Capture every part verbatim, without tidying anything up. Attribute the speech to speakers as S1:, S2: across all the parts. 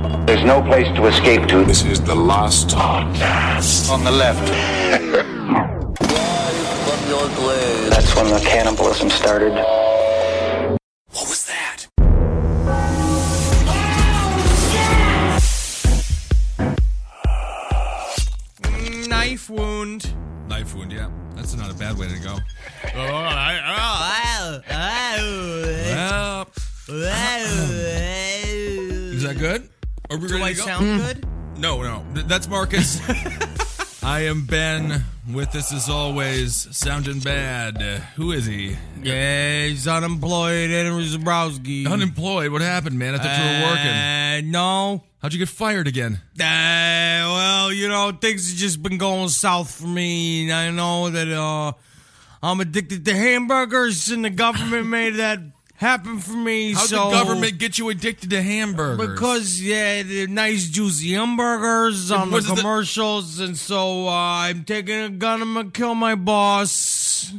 S1: There's no place to escape to.
S2: This is the last podcast.
S1: On the left. That's when the cannibalism started.
S2: What was that?
S3: Knife wound.
S4: Knife wound, yeah. That's not a bad way to go. Is that good? Are we
S3: Do
S4: ready
S3: I
S4: to go?
S3: sound good?
S4: No, no. Th- That's Marcus. I am Ben. With us as always, sounding bad. Uh, who is he?
S3: Yeah, he's unemployed. Henry Zabrowski.
S4: Unemployed? What happened, man? I thought you were working.
S3: Uh, no.
S4: How'd you get fired again?
S3: Uh, well, you know, things have just been going south for me. And I know that uh, I'm addicted to hamburgers, and the government made that happen for me.
S4: How'd
S3: so
S4: the government get you addicted to hamburgers?
S3: Because, yeah, they're nice, juicy hamburgers on the
S4: Was it the-
S3: commercials, and so uh, I'm taking a gun, I'm going to kill my boss.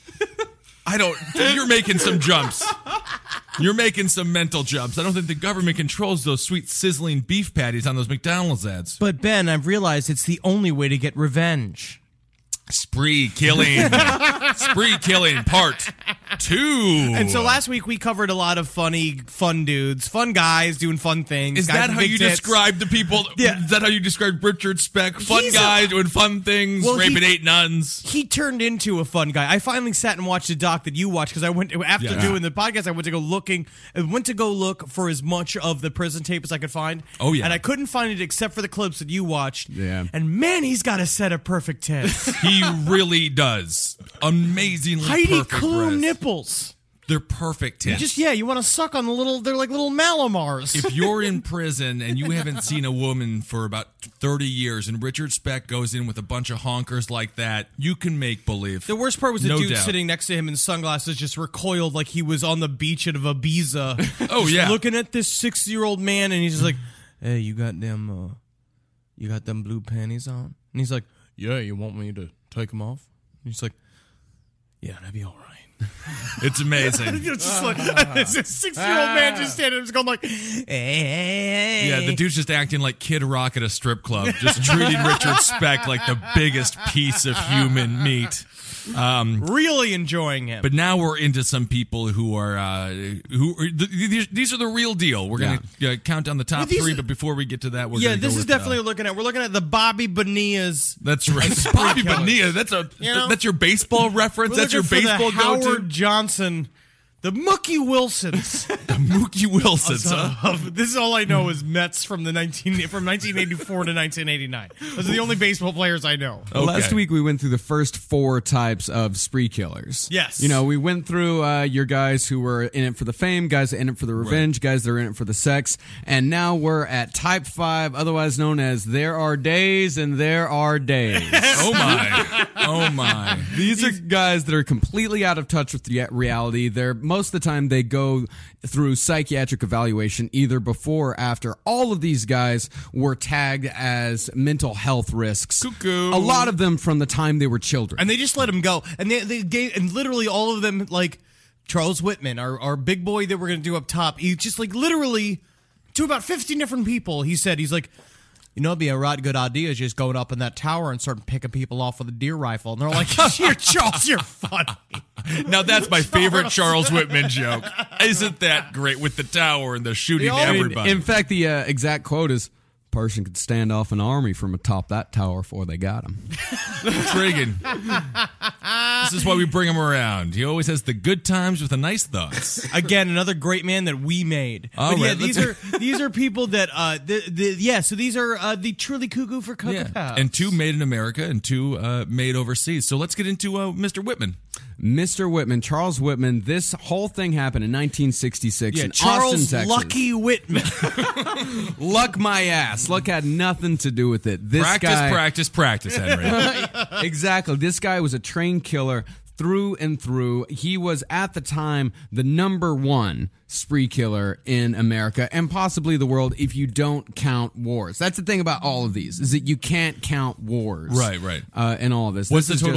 S4: I don't... You're making some jumps. You're making some mental jumps. I don't think the government controls those sweet, sizzling beef patties on those McDonald's ads.
S3: But, Ben, I've realized it's the only way to get revenge.
S4: Spree killing. Spree killing part two.
S3: And so last week we covered a lot of funny, fun dudes, fun guys doing fun things.
S4: Is
S3: guys
S4: that
S3: with
S4: how
S3: big
S4: you
S3: tits.
S4: describe the people?
S3: Yeah.
S4: Is that how you describe Richard Speck? Fun
S3: He's
S4: guy
S3: a-
S4: doing fun things,
S3: Well,
S4: raping
S3: he-
S4: eight nuns.
S3: He turned into a fun guy. I finally sat and watched a doc that you watched because I went after
S4: Yeah.
S3: doing the podcast. I went to go looking. I went to go look for as much of the prison tape as I could find.
S4: Oh, yeah.
S3: and I couldn't find it except for the clips that you watched.
S5: Yeah.
S3: And man, he's got a set of perfect tits.
S4: He really does. Amazingly
S3: Heidi
S4: perfect
S3: Klum
S4: breasts.
S3: nipples.
S4: They're perfect tits.
S3: Just yeah, you want to suck on the little. They're like little Malamars.
S4: If you're in prison and you haven't seen a woman for about thirty years and Richard Speck goes in with a bunch of honkers like that, you can make believe.
S3: The worst part was the
S4: No
S3: dude
S4: doubt.
S3: sitting next to him in sunglasses just recoiled like he was on the beach of Ibiza.
S4: Oh,
S3: Just
S4: yeah.
S3: looking at this six-year-old man, and he's just like, hey, you got them, uh, you got them blue panties on? And he's like, yeah, you want me to take them off? And he's like, yeah, that'd be all right.
S4: It's amazing.
S3: It's just like, it's a six-year-old man just standing there just going like, hey.
S4: Yeah, the dude's just acting like Kid Rock at a strip club, just treating Richard Speck like the biggest piece of human meat. Um,
S3: really enjoying him.
S4: But now we're into some people who are uh, who are, th- these, these are the real deal. We're gonna uh, count down the top
S3: Well, these
S4: three,
S3: are-
S4: but before we get to that, we're
S3: yeah,
S4: gonna
S3: this
S4: go
S3: is
S4: with,
S3: definitely
S4: uh,
S3: what we're looking at. We're looking at the Bobby Bonilla's.
S4: that's right,
S3: Spree
S4: Bobby
S3: killers.
S4: Bonilla. That's a
S3: You know?
S4: that's your baseball reference.
S3: We're
S4: That's your
S3: looking for
S4: baseball
S3: the
S4: go-to.
S3: Howard Johnson, the Mookie Wilsons.
S4: The Mookie Wilsons. huh?
S3: Of- this is all I know is Mets from the nineteen from nineteen eighty-four to nineteen eighty-nine. Those are the only baseball players I know.
S4: Okay.
S5: Last week we went through the first four types of spree killers.
S3: Yes.
S5: You know, we went through uh, your guys who were in it for the fame, guys that are in it for the revenge, guys that are in it for the sex, and now we're at type five, otherwise known as there are days and there are days.
S4: Oh my! Oh my!
S5: These are guys that are completely out of touch with the reality. They're most of the time they go through psychiatric evaluation either before or after. All of these guys were tagged as mental health risks.
S4: Cuckoo.
S5: A lot of them from the time they were children.
S3: And they just let him go. And they they gave and literally all of them, like Charles Whitman, our our big boy that we're gonna do up top. He just like literally to about fifteen different people. He said he's like, you know, it'd be a right good idea just going up in that tower and start picking people off with a deer rifle. And they're like, you're Charles, you're funny.
S4: Now that's my favorite Charles Whitman joke. Isn't that great with the tower and the shooting
S3: They all-
S4: everybody?
S5: In fact, the uh, exact quote is, person could stand off an army from atop that tower before they got him.
S4: Intriguing. This is why we bring him around. He always has the good times with the nice thoughts.
S3: Again, another great man that we made.
S4: All
S3: but yeah,
S4: right,
S3: these
S4: let's-
S3: are these are people that uh the, the yeah, so these are uh, the truly cuckoo for psychopaths.
S4: And two made in America and two uh, made overseas. So let's get into uh, Mister Whitman.
S5: Mister Whitman, Charles Whitman, this whole thing happened in nineteen sixty-six
S3: yeah,
S5: in
S3: Charles
S5: Austin, Texas.
S3: Lucky Whitman.
S5: Luck my ass. Luck had nothing to do with it. This
S4: Practice,
S5: guy,
S4: practice, practice, Henry.
S5: Exactly. This guy was a trained killer through and through. He was at the time the number one spree killer in America and possibly the world if you don't count wars. That's the thing about all of these is that you can't count wars.
S4: Right, right.
S5: Uh, in all of this.
S4: What's
S5: This
S4: the
S5: is
S4: total?
S5: just-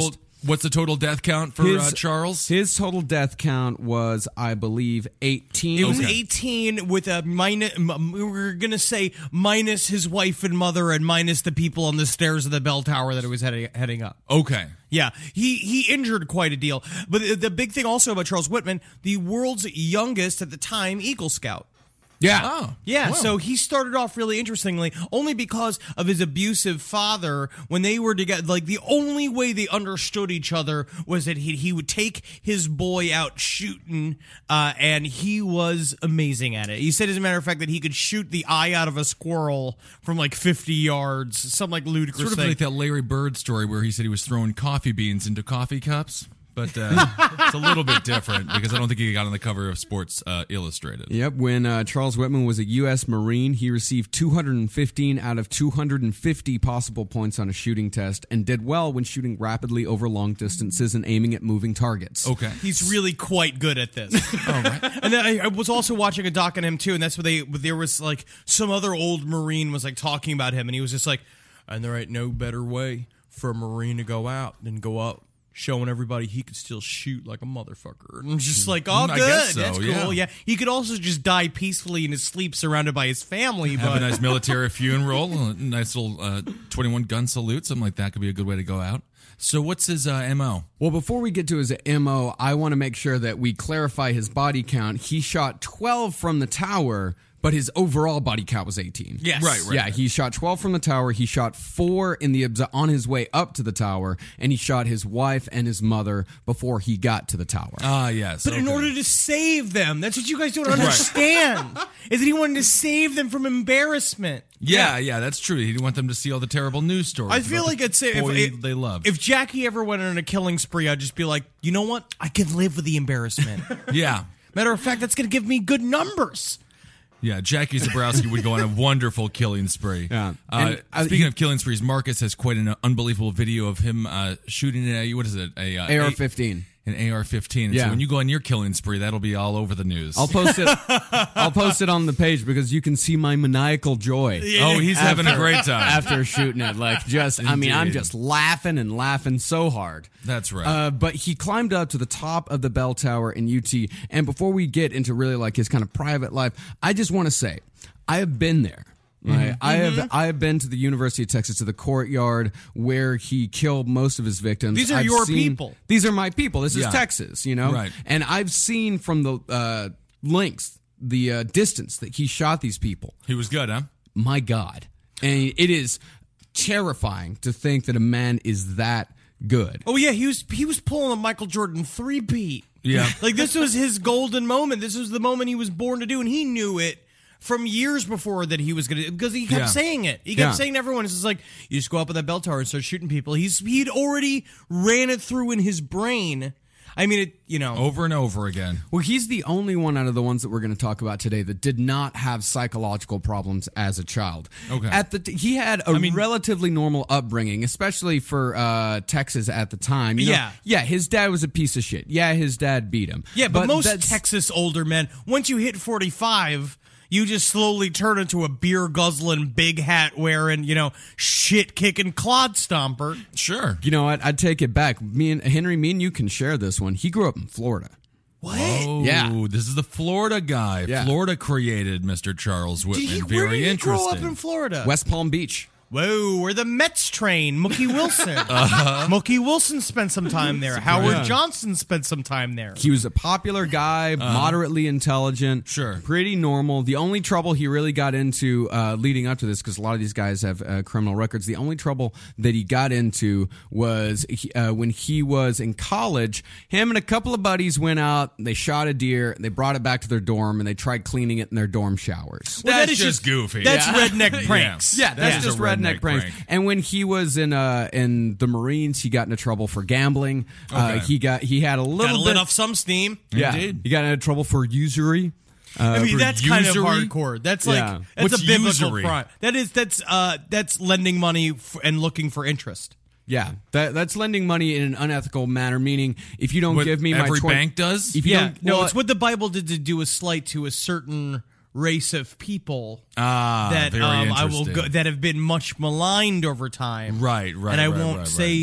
S4: What's the total death count for
S5: His-
S4: uh, Charles?
S5: His total death count was, I believe, eighteen.
S3: It was
S4: Okay.
S3: eighteen with a minus. We were gonna say minus his wife and mother, and minus the people on the stairs of the bell tower that it was heading heading up.
S4: Okay.
S3: Yeah, he he injured quite a deal. But the, the big thing also about Charles Whitman, the world's youngest at the time Eagle Scout.
S5: Yeah.
S4: Oh.
S3: Yeah,
S4: wow.
S3: so he started off really interestingly, only because of his abusive father. When they were together, like the only way they understood each other was that he he would take his boy out shooting, uh, and he was amazing at it. He said, as a matter of fact, that he could shoot the eye out of a squirrel from like fifty yards, some like ludicrous
S4: Sort of
S3: thing.
S4: like that Larry Bird story where he said he was throwing coffee beans into coffee cups. But uh, it's a little bit different because I don't think he got on the cover of Sports uh, Illustrated.
S5: Yep, when uh, Charles Whitman was a U S Marine, he received two hundred fifteen out of two hundred fifty possible points on a shooting test and did well when shooting rapidly over long distances and aiming at moving targets.
S4: Okay.
S3: He's really quite good at this. And then I, I was also watching a doc on him too, and that's where they there was like some other old Marine was like talking about him, and he was just like, and there ain't no better way for a Marine to go out than go up showing everybody he could still shoot like a motherfucker. And I'm just like, oh,
S4: I
S3: good.
S4: guess so,
S3: That's cool.
S4: yeah.
S3: Yeah. He could also just die peacefully in his sleep surrounded by his family.
S4: Have
S3: but
S4: a nice military funeral, a nice little uh, twenty-one gun salute, something like that could be a good way to go out. So what's his uh, M O?
S5: Well, before we get to his M O, I want to make sure that we clarify his body count. He shot twelve from the tower, but his overall body count was eighteen.
S3: Yes.
S4: Right, right.
S5: Yeah, he shot twelve from the tower. He shot four in the obs- on his way up to the tower, and he shot his wife and his mother before he got to the tower.
S4: Ah, yes.
S3: But in
S4: okay.
S3: order to save them, that's what you guys don't understand. Is that he wanted to save them from embarrassment.
S4: Yeah, yeah, that's true. He didn't want them to see all the terrible news stories.
S3: I feel
S4: about
S3: like
S4: the
S3: I'd say if,
S4: boy
S3: if
S4: they love.
S3: If Jackie ever went on a killing spree, I'd just be like, you know what? I can live with the embarrassment.
S4: yeah,
S3: Matter of fact, that's going to give me good numbers.
S4: yeah. Jackie Zabrowski would go on a wonderful killing spree.
S5: Yeah.
S4: Uh,
S5: And, uh,
S4: speaking
S5: he-
S4: of killing sprees, Marcus has quite an unbelievable video of him uh, shooting a what is it? A uh,
S5: A R fifteen.
S4: An A R fifteen. And
S5: Yeah.
S4: So when you go on your killing spree, that'll be all over the news.
S5: I'll post it. I'll post it on the page because you can see my maniacal joy.
S4: oh, he's having a great time.
S5: After shooting it, like just, I mean, I'm
S4: Indeed.
S5: just laughing and laughing so hard.
S4: That's right.
S5: Uh, but he climbed up to the top of the bell tower in U T. And before we get into really like his kind of private life, I just want to say, I have been there. Right. I have I have been to the University of Texas, to the courtyard where he killed most of his victims.
S3: These are
S5: I've
S3: your
S5: seen-
S3: people.
S5: These are my people. This
S4: Yeah.
S5: is Texas, you know?
S4: Right.
S5: And I've seen from the uh, links, the uh, distance that he shot these people.
S4: he was good, huh?
S5: My God. And it is terrifying to think that a man is that good.
S3: Oh yeah, he was he was pulling a Michael Jordan three-peat.
S4: Yeah.
S3: Like this was his golden moment. This was the moment he was born to do, and he knew it from years before that he was gonna, because he kept
S4: Yeah.
S3: saying it. He kept
S5: Yeah.
S3: saying to everyone, it's just like, you just go up at that bell tower and start shooting people. He's he'd already ran it through in his brain. I mean, it you know.
S4: Over and over again.
S5: Well, he's the only one out of the ones that we're going to talk about today that did not have psychological problems as a child.
S4: Okay.
S5: At the t- he had a relatively normal upbringing, especially for uh, Texas at the time. You know,
S3: Yeah.
S5: yeah. His dad was a piece of shit. Yeah, his dad beat him.
S3: Yeah, but, most
S5: that's-
S3: Texas older men, once you hit forty-five, you just slowly turn into a beer guzzling, big hat wearing, you know, shit kicking clod stomper.
S4: Sure.
S5: You know what? I'd take it back. Me and Henry, me and you can share this one. He grew up in Florida.
S3: What?
S4: Oh,
S5: Yeah.
S4: this is the Florida guy.
S5: Yeah.
S4: Florida created Mister Charles Whitman.
S3: Did he,
S4: Very
S3: where did he
S4: interesting.
S3: grow up in Florida?
S5: West Palm Beach.
S3: Whoa, where the Mets train. Mookie Wilson.
S4: Uh-huh.
S3: Mookie Wilson spent some time there. Howard Johnson spent some time there.
S5: He was a popular guy, moderately intelligent,
S4: Sure.
S5: pretty normal. The only trouble he really got into uh, leading up to this, because a lot of these guys have uh, criminal records, the only trouble that he got into was he, uh, when he was in college. Him and a couple of buddies went out, they shot a deer, they brought it back to their dorm, and they tried cleaning it in their dorm showers.
S3: Well,
S4: That's
S3: that is
S4: just goofy.
S3: That's
S4: Yeah.
S3: redneck pranks.
S5: Yeah, that's
S4: That is
S5: just
S4: a
S5: redneck,
S4: redneck
S5: pranks.
S4: prank.
S5: And when he was in uh in the Marines, he got into trouble for gambling. Uh,
S4: Okay.
S5: he got he had a
S3: Got
S5: little
S3: to let
S5: bit
S3: off some steam.
S5: yeah,
S4: Indeed.
S5: he got into trouble for usury.
S3: I mean,
S4: for
S3: that's kind of
S4: usury?
S3: hardcore. That's like
S5: Yeah.
S3: that's
S4: What's
S3: a biblical
S4: usury?
S3: crime. That is that's uh that's lending money f- and looking for interest.
S5: Yeah, that that's lending money in an unethical manner. Meaning, if you don't
S4: What
S5: give me my
S4: every
S5: twenty
S4: bank does?
S5: if you
S3: Yeah,
S5: don't,
S3: no,
S5: well,
S3: it's what the Bible did to do a slight to a certain race of people
S4: Ah,
S3: that
S4: very
S3: um, I will
S4: interesting.
S3: go, that have been much maligned over time.
S4: Right, right,
S3: And I
S4: right,
S3: won't
S4: right,
S3: say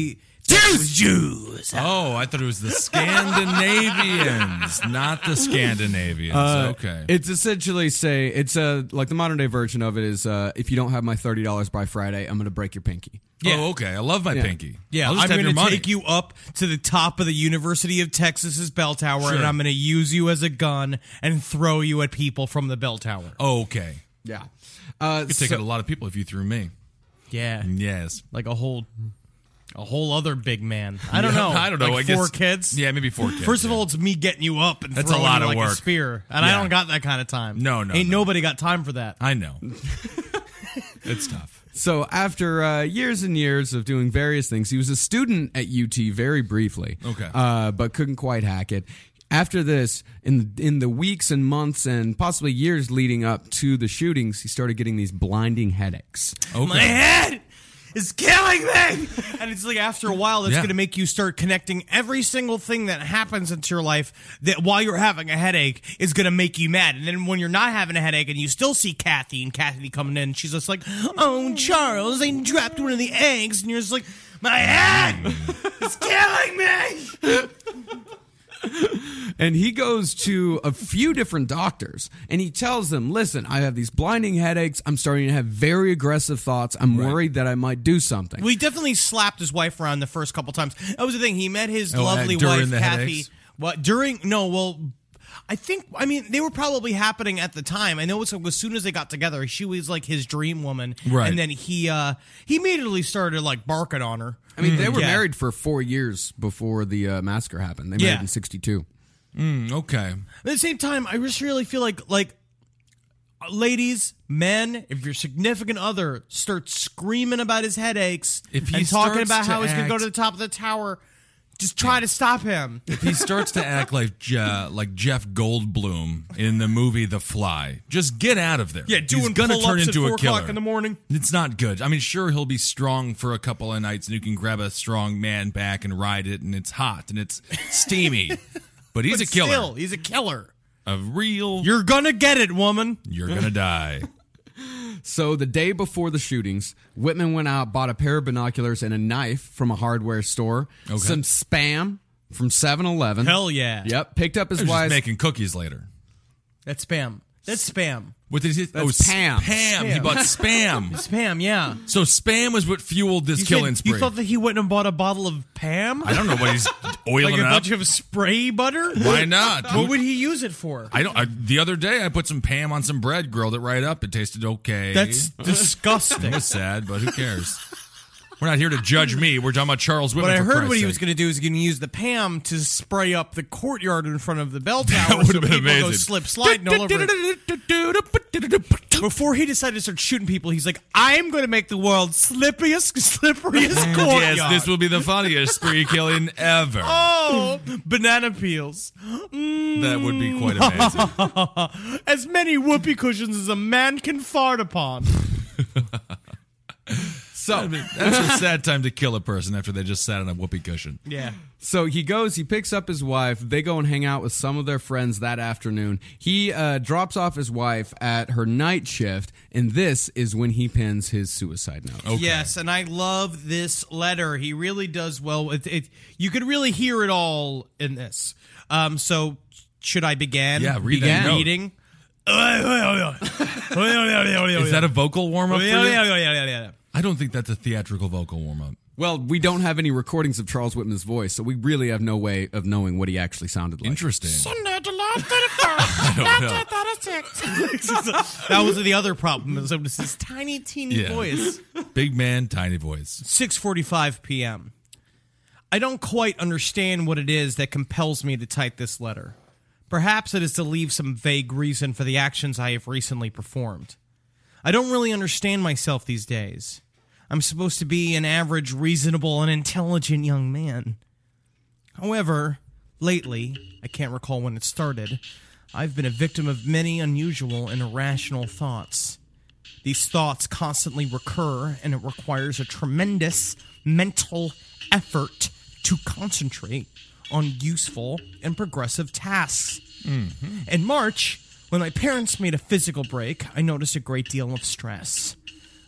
S3: Jews, Jews.
S4: Oh, I thought it was the Scandinavians, not the Scandinavians.
S5: Uh,
S4: okay.
S5: It's essentially say it's a like the modern day version of it is uh, if you don't have my thirty dollars by Friday, I'm going to break your pinky.
S3: Yeah.
S4: Oh, okay. I love my
S5: Yeah.
S4: pinky.
S3: Yeah,
S4: I'll just
S3: I'm
S4: have
S3: going
S4: your
S3: to
S4: money.
S3: take you up to the top of the University of Texas's bell tower,
S4: Sure.
S3: and I'm going to use you as a gun and throw you at people from the bell tower.
S4: Oh, okay.
S5: Yeah. Uh,
S4: You could take
S5: so-
S4: out a lot of people if you threw me.
S3: Yeah,
S4: Yes.
S3: like a whole, a whole other big man. I don't
S4: Yeah,
S3: know.
S4: I don't know.
S3: Like
S4: I
S3: four
S4: guess-
S3: kids.
S4: Yeah, maybe four kids.
S3: First of
S4: yeah.
S3: all, it's me getting you up and
S4: That's a
S3: throwing
S4: lot
S3: you
S4: of
S3: like a
S4: work.
S3: spear, and I
S4: Yeah.
S3: don't got that kind of time.
S4: No, no,
S3: ain't
S4: no.
S3: nobody got time for that.
S4: I know. It's tough.
S5: So after uh, years and years of doing various things, he was a student at U T very briefly.
S4: Okay.
S5: Uh, but couldn't quite hack it. After this, in in the weeks and months and possibly years leading up to the shootings, he started getting these blinding headaches.
S4: Okay.
S3: My head is killing me. And it's like after a while, that's
S4: Yeah.
S3: going to make you start connecting every single thing that happens into your life that while you're having a headache is going to make you mad. And then when you're not having a headache and you still see Kathy and Kathy coming in, she's just like, oh, Charles, they dropped one of the eggs. And you're just like, my head is killing me.
S5: And he goes to a few different doctors and he tells them, listen, I have these blinding headaches. I'm starting to have very aggressive thoughts. I'm worried that I might do something.
S3: Well, he definitely slapped his wife around the first couple times. That was the thing. He met his
S4: Oh,
S3: lovely
S4: during
S3: wife,
S4: the
S3: Kathy.
S4: headaches?
S3: What during? No, well, I think. I mean, they were probably happening at the time. I know it was as soon as they got together, she was like his dream woman,
S4: Right.
S3: And then he uh, he immediately started like barking on her.
S5: I mean, they were
S3: Yeah.
S5: married for four years before the uh, massacre happened. They married
S3: Yeah.
S5: in sixty-two.
S4: Mm, okay.
S3: At the same time, I just really feel like like ladies, men, if your significant other starts screaming about his headaches
S4: If he
S3: and talking
S4: starts
S3: about
S4: to
S3: how he's going to go
S4: act-
S3: to the top of the tower, just try to stop him.
S4: If he starts to act like Je- like Jeff Goldblum in the movie The Fly, just get out of there.
S3: Yeah,
S4: He's
S3: doing
S4: gonna
S3: pull-ups
S4: turn
S3: at
S4: into
S3: four
S4: a killer
S3: o'clock in the morning.
S4: It's not good. I mean, sure, he'll be strong for a couple of nights, and you can grab a strong man back and ride it, and it's hot and it's steamy. But he's
S3: But
S4: a killer.
S3: Still, he's a killer.
S4: A real.
S3: You're gonna get it, woman.
S4: You're gonna die.
S5: So the day before the shootings, Whitman went out, bought a pair of binoculars and a knife from a hardware store,
S4: Okay.
S5: some Spam from seven eleven.
S3: Hell yeah.
S5: Yep, picked up his
S4: He was just
S5: wife's
S4: making cookies later.
S3: That's spam. That's spam.
S4: What did he?
S5: That's
S4: oh, s-
S5: Pam.
S4: Pam. He
S3: Spam.
S4: bought spam.
S3: Spam, yeah.
S4: So spam was what fueled this
S3: You,
S4: killing
S3: said, you
S4: spree.
S3: thought that he went and bought a bottle of Pam?
S4: I don't know what he's oiling
S3: like a
S4: up.
S3: bunch of spray butter?
S4: Why not?
S3: What would he use it for?
S4: I don't. I, the other day, I put some Pam on some bread, grilled it right up. It tasted okay.
S3: That's
S4: It
S3: disgusting.
S4: was sad, but who cares? We're not here to judge me. We're talking about Charles Whitman.
S3: But I
S4: for
S3: heard
S4: Christ's
S3: what he
S4: sake.
S3: was going to do is going to use the Pam to spray up the courtyard in front of the bell tower.
S4: That would
S3: so
S4: have been
S3: people go
S4: amazing.
S3: slip sliding all over it. Before he decided to start shooting people, he's like, I'm going to make the world's slippiest, slipperiest courtyard.
S4: Yes, this will be the funniest spree killing ever.
S3: Oh, banana peels.
S4: That would be quite amazing.
S3: As many whoopee cushions as a man can fart upon.
S5: so
S4: That's a sad time to kill a person after they just sat on a whoopee cushion.
S3: Yeah.
S5: So he goes, he picks up his wife. They go and hang out with some of their friends that afternoon. He uh, drops off his wife at her night shift, and this is when he pens his suicide note.
S4: Okay.
S3: Yes, and I love this letter. He really does well. It, it, you could really hear it all in this. Um, so, should I begin?
S4: Yeah, read that
S3: begin
S4: note.
S3: reading.
S4: Is that a vocal warm up for you?
S3: Yeah.
S4: I don't think that's a theatrical vocal warm up.
S5: Well, we don't have any recordings of Charles Whitman's voice, so we really have no way of knowing what he actually sounded like.
S4: Interesting.
S3: That was the other problem. It was his tiny, teeny
S4: Yeah.
S3: voice.
S4: Big man, tiny voice.
S3: six forty-five p.m. I don't quite understand what it is that compels me to type this letter. Perhaps it is to leave some vague reason for the actions I have recently performed. I don't really understand myself these days. I'm supposed to be an average, reasonable, and intelligent young man. However, lately, I can't recall when it started, I've been a victim of many unusual and irrational thoughts. These thoughts constantly recur, and it requires a tremendous mental effort to concentrate on useful and progressive tasks. Mm-hmm. In March, when my parents made a physical break, I noticed a great deal of stress.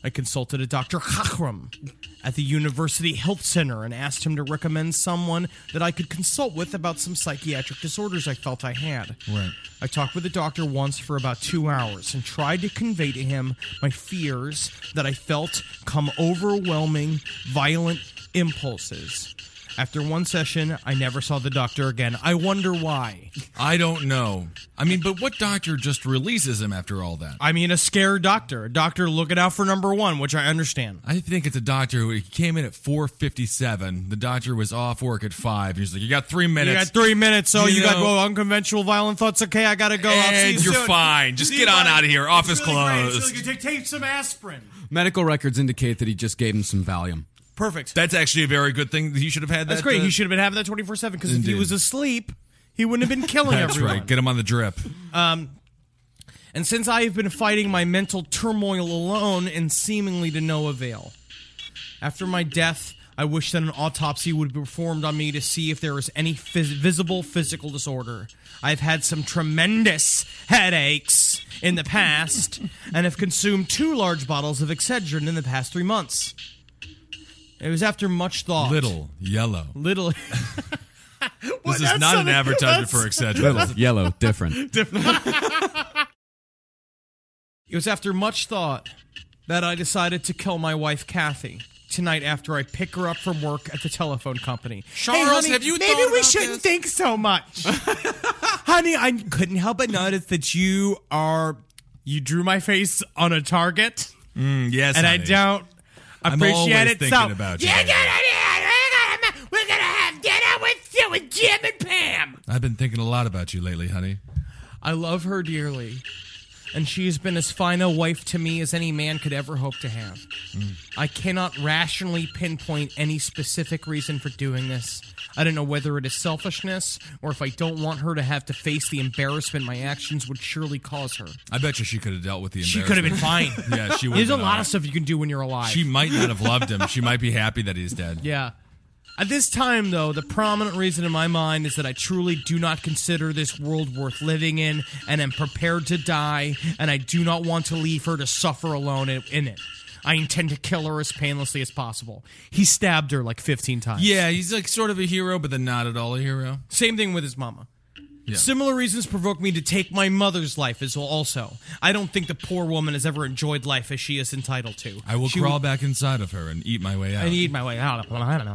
S3: I consulted a Doctor Chakram at the University Health Center and asked him to recommend someone that I could consult with about some psychiatric disorders I felt I had.
S4: Right.
S3: I talked with the doctor once for about two hours and tried to convey to him my fears that I felt come overwhelming, violent impulses. After one session, I never saw the doctor again. I wonder why.
S4: I don't know. I mean, but what doctor just releases him after all that?
S3: I mean, a scared doctor. A doctor looking out for number one, which I understand.
S4: I think it's a doctor who he came in at four fifty-seven. The doctor was off work at five. He's like, you got three minutes.
S3: You got three minutes, so
S4: You
S3: you, got
S4: know-
S3: well, unconventional violent thoughts. Okay, I gotta go. I'll see
S4: And
S3: you
S4: you're
S3: soon.
S4: fine. Just
S3: See
S4: get
S3: you,
S4: on
S3: bye.
S4: out of here. Office
S3: It's really great. It's
S4: closed.
S3: really good. Take, take some aspirin.
S5: Medical records indicate that he just gave him some Valium.
S3: Perfect.
S4: That's actually a very good thing. He should have had that.
S3: That's great.
S4: uh,
S3: He should have been having that twenty-four seven because if he
S4: Indeed.
S3: was asleep, he wouldn't have been killing
S4: That's
S3: everyone.
S4: right. Get him on the drip.
S3: And since I have been fighting my mental turmoil alone and seemingly to no avail, after my death, I wish that an autopsy would be performed on me to see if there is any phys- visible physical disorder. I've had some tremendous headaches in the past and have consumed two large bottles of Excedrin in the past three months. It was after much thought.
S4: Little yellow.
S3: Little.
S4: This is not an advertisement for Excedrin.
S5: Little, yellow, different.
S3: It was after much thought that I decided to kill my wife, Kathy, tonight after I pick her up from work at the telephone company.
S4: Charles,
S3: Hey, honey,
S4: have you
S3: maybe
S4: thought
S3: we
S4: about
S3: shouldn't
S4: this?
S3: think so much. Honey, I couldn't help but notice that you are... You drew my face on a target,
S4: Mm, yes,
S3: and I
S4: honey.
S3: don't
S4: I'm
S3: appreciate
S4: always
S3: it.
S4: thinking
S3: so,
S4: about you.
S3: You're gonna, we're gonna have dinner with you with Jim and Pam.
S4: I've been thinking a lot about you lately, honey.
S3: I love her dearly, and she has been as fine a wife to me as any man could ever hope to have.
S4: Mm.
S3: I cannot rationally pinpoint any specific reason for doing this. I don't know whether it is selfishness or if I don't want her to have to face the embarrassment my actions would surely cause her.
S4: I bet you she could have dealt with the
S3: She
S4: embarrassment.
S3: could have been fine.
S4: Yeah, she would.
S3: There's a lot of stuff you can do when you're alive.
S4: She might not have loved him. She might be happy that he's dead.
S3: Yeah. At this time, though, the prominent reason in my mind is that I truly do not consider this world worth living in and am prepared to die, and I do not want to leave her to suffer alone in in it. I intend to kill her as painlessly as possible. He stabbed her like fifteen times.
S4: Yeah, he's like sort of a hero, but then not at all a hero.
S3: Same thing with his mama.
S4: Yeah.
S3: Similar reasons provoke me to take my mother's life as well also. I don't think the poor woman has ever enjoyed life as she is entitled to.
S4: I will
S3: She
S4: crawl
S3: would-
S4: back inside of her and eat my way out.
S3: I need my way out.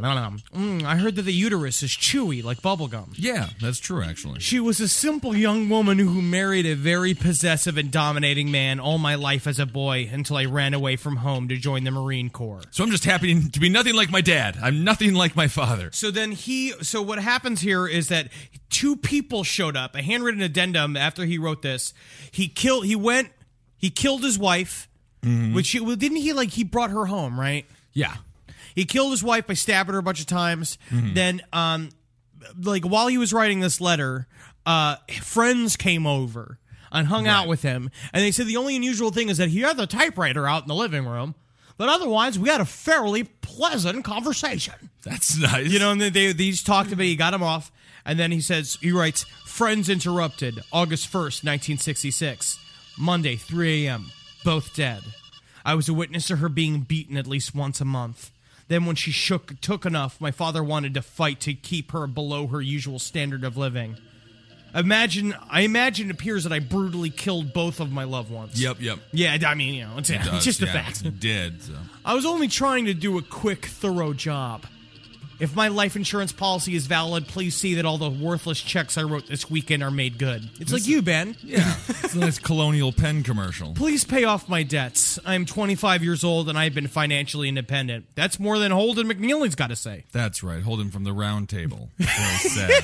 S3: Mm, I heard that the uterus is chewy like bubblegum.
S4: Yeah, that's true, actually.
S3: She was a simple young woman who married a very possessive and dominating man all my life as a boy until I ran away from home to join the Marine Corps.
S4: So I'm just happy to be nothing like my dad. I'm nothing like my father.
S3: So then he, so what happens here is that two people showed up, a handwritten addendum after he wrote this. He killed, he went, he killed his wife, which he, well, didn't he like, he brought her home, right?
S5: Yeah.
S3: He killed his wife by stabbing her a bunch of times. Then, um, like while he was writing this letter, uh, friends came over and hung out with him, and they said the only unusual thing is that he had the typewriter out in the living room, but otherwise we had a fairly pleasant conversation.
S4: That's nice.
S3: You know, and they, they, they just talked about it, he got him off, and then he says, he writes, friends interrupted, August first, nineteen sixty-six, Monday, three a.m., both dead. I was a witness to her being beaten at least once a month. Then when she shook took enough, my father wanted to fight to keep her below her usual standard of living. Imagine, I imagine it appears that I brutally killed both of my loved ones.
S4: Yep, yep.
S3: Yeah, I mean, you know, it's,
S4: It
S3: it's
S4: does,
S3: just a
S4: yeah,
S3: fact.
S4: He did. So.
S3: I was only trying to do a quick, thorough job. If my life insurance policy is valid, please see that all the worthless checks I wrote this weekend are made good. It's like you, Ben.
S4: Yeah, it's a nice Colonial Pen commercial.
S3: Please pay off my debts. I am twenty-five years old and I've been financially independent. That's more than Holden McNeely's got to say.
S4: That's right. Hold him from the round table. Well said.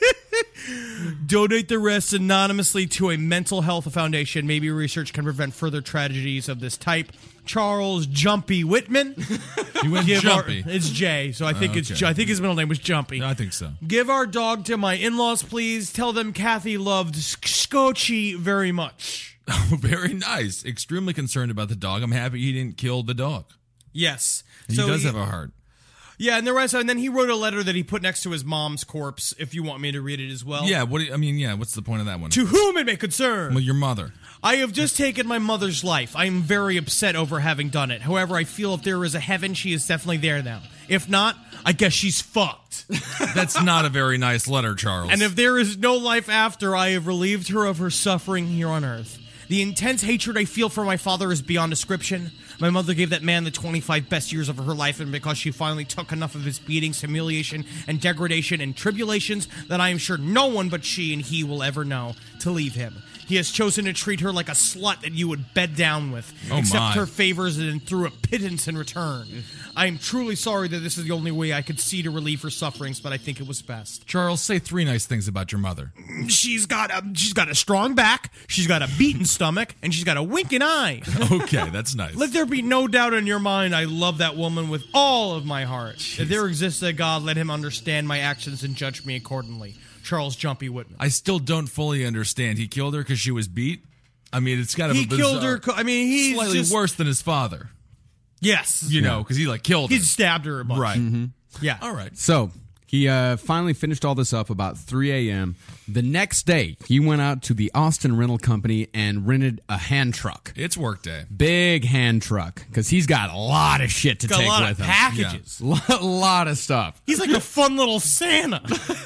S3: Donate the rest anonymously to a mental health foundation. Maybe research can prevent further tragedies of this type. Charles Jumpy Whitman.
S4: He went
S3: Give our-
S4: jumpy.
S3: it's Jay, so I think
S4: Oh,
S3: it's.
S4: okay.
S3: Ju- I think his middle name was Jumpy.
S4: I think so.
S3: Give our dog to my in-laws, please. Tell them Kathy loved Sk- Scotchy very much.
S4: Oh, very nice. Extremely concerned about the dog. I'm happy he didn't kill the dog.
S3: Yes.
S4: He
S3: so
S4: does have a heart.
S3: Yeah, and there was, and then he wrote a letter that he put next to his mom's corpse. If you want me to read it as well.
S4: Yeah, what do you, I mean, yeah, what's the point of that one?
S3: To whom it may concern.
S4: Well, your mother.
S3: I have just taken my mother's life. I am very upset over having done it. However, I feel if there is a heaven, she is definitely there now. If not, I guess she's fucked.
S4: That's not a very nice letter, Charles.
S3: And if there is no life after, I have relieved her of her suffering here on earth. The intense hatred I feel for my father is beyond description. My mother gave that man the twenty-five best years of her life, and because she finally took enough of his beatings, humiliation, and degradation and tribulations that I am sure no one but she and he will ever know, to leave him. He has chosen to treat her like a slut that you would bed down with,
S4: oh
S3: accept
S4: my.
S3: her favors and threw a pittance in return. I am truly sorry that this is the only way I could see to relieve her sufferings, but I think it was best.
S4: Charles, say three nice things about your mother.
S3: She's got a she's got a strong back, she's got a beaten stomach, and she's got a winking eye.
S4: Okay, that's nice.
S3: Let there be no doubt in your mind, I love that woman with all of my heart. Jeez. If there exists a God, let him understand my actions and judge me accordingly. Charles Jumpy Whitman.
S4: I still don't fully understand. He killed her because she was beat? I mean, it's kind of
S3: he
S4: a bizarre,
S3: killed her. I mean, he's
S4: slightly
S3: just,
S4: worse than his father.
S3: Yes.
S4: You know, because he, like, killed her.
S3: He stabbed her a bunch.
S4: Right.
S5: Mm-hmm.
S3: Yeah.
S4: All right.
S5: So he uh, finally finished all this up about three a.m. The next day, he went out to the Austin Rental Company and rented a hand truck.
S4: It's work day.
S5: Big hand truck, because he's got a lot of shit to
S3: Got
S5: take
S3: a lot
S5: with
S3: of
S5: him.
S3: packages.
S5: A lot of stuff.
S3: He's like a fun little Santa.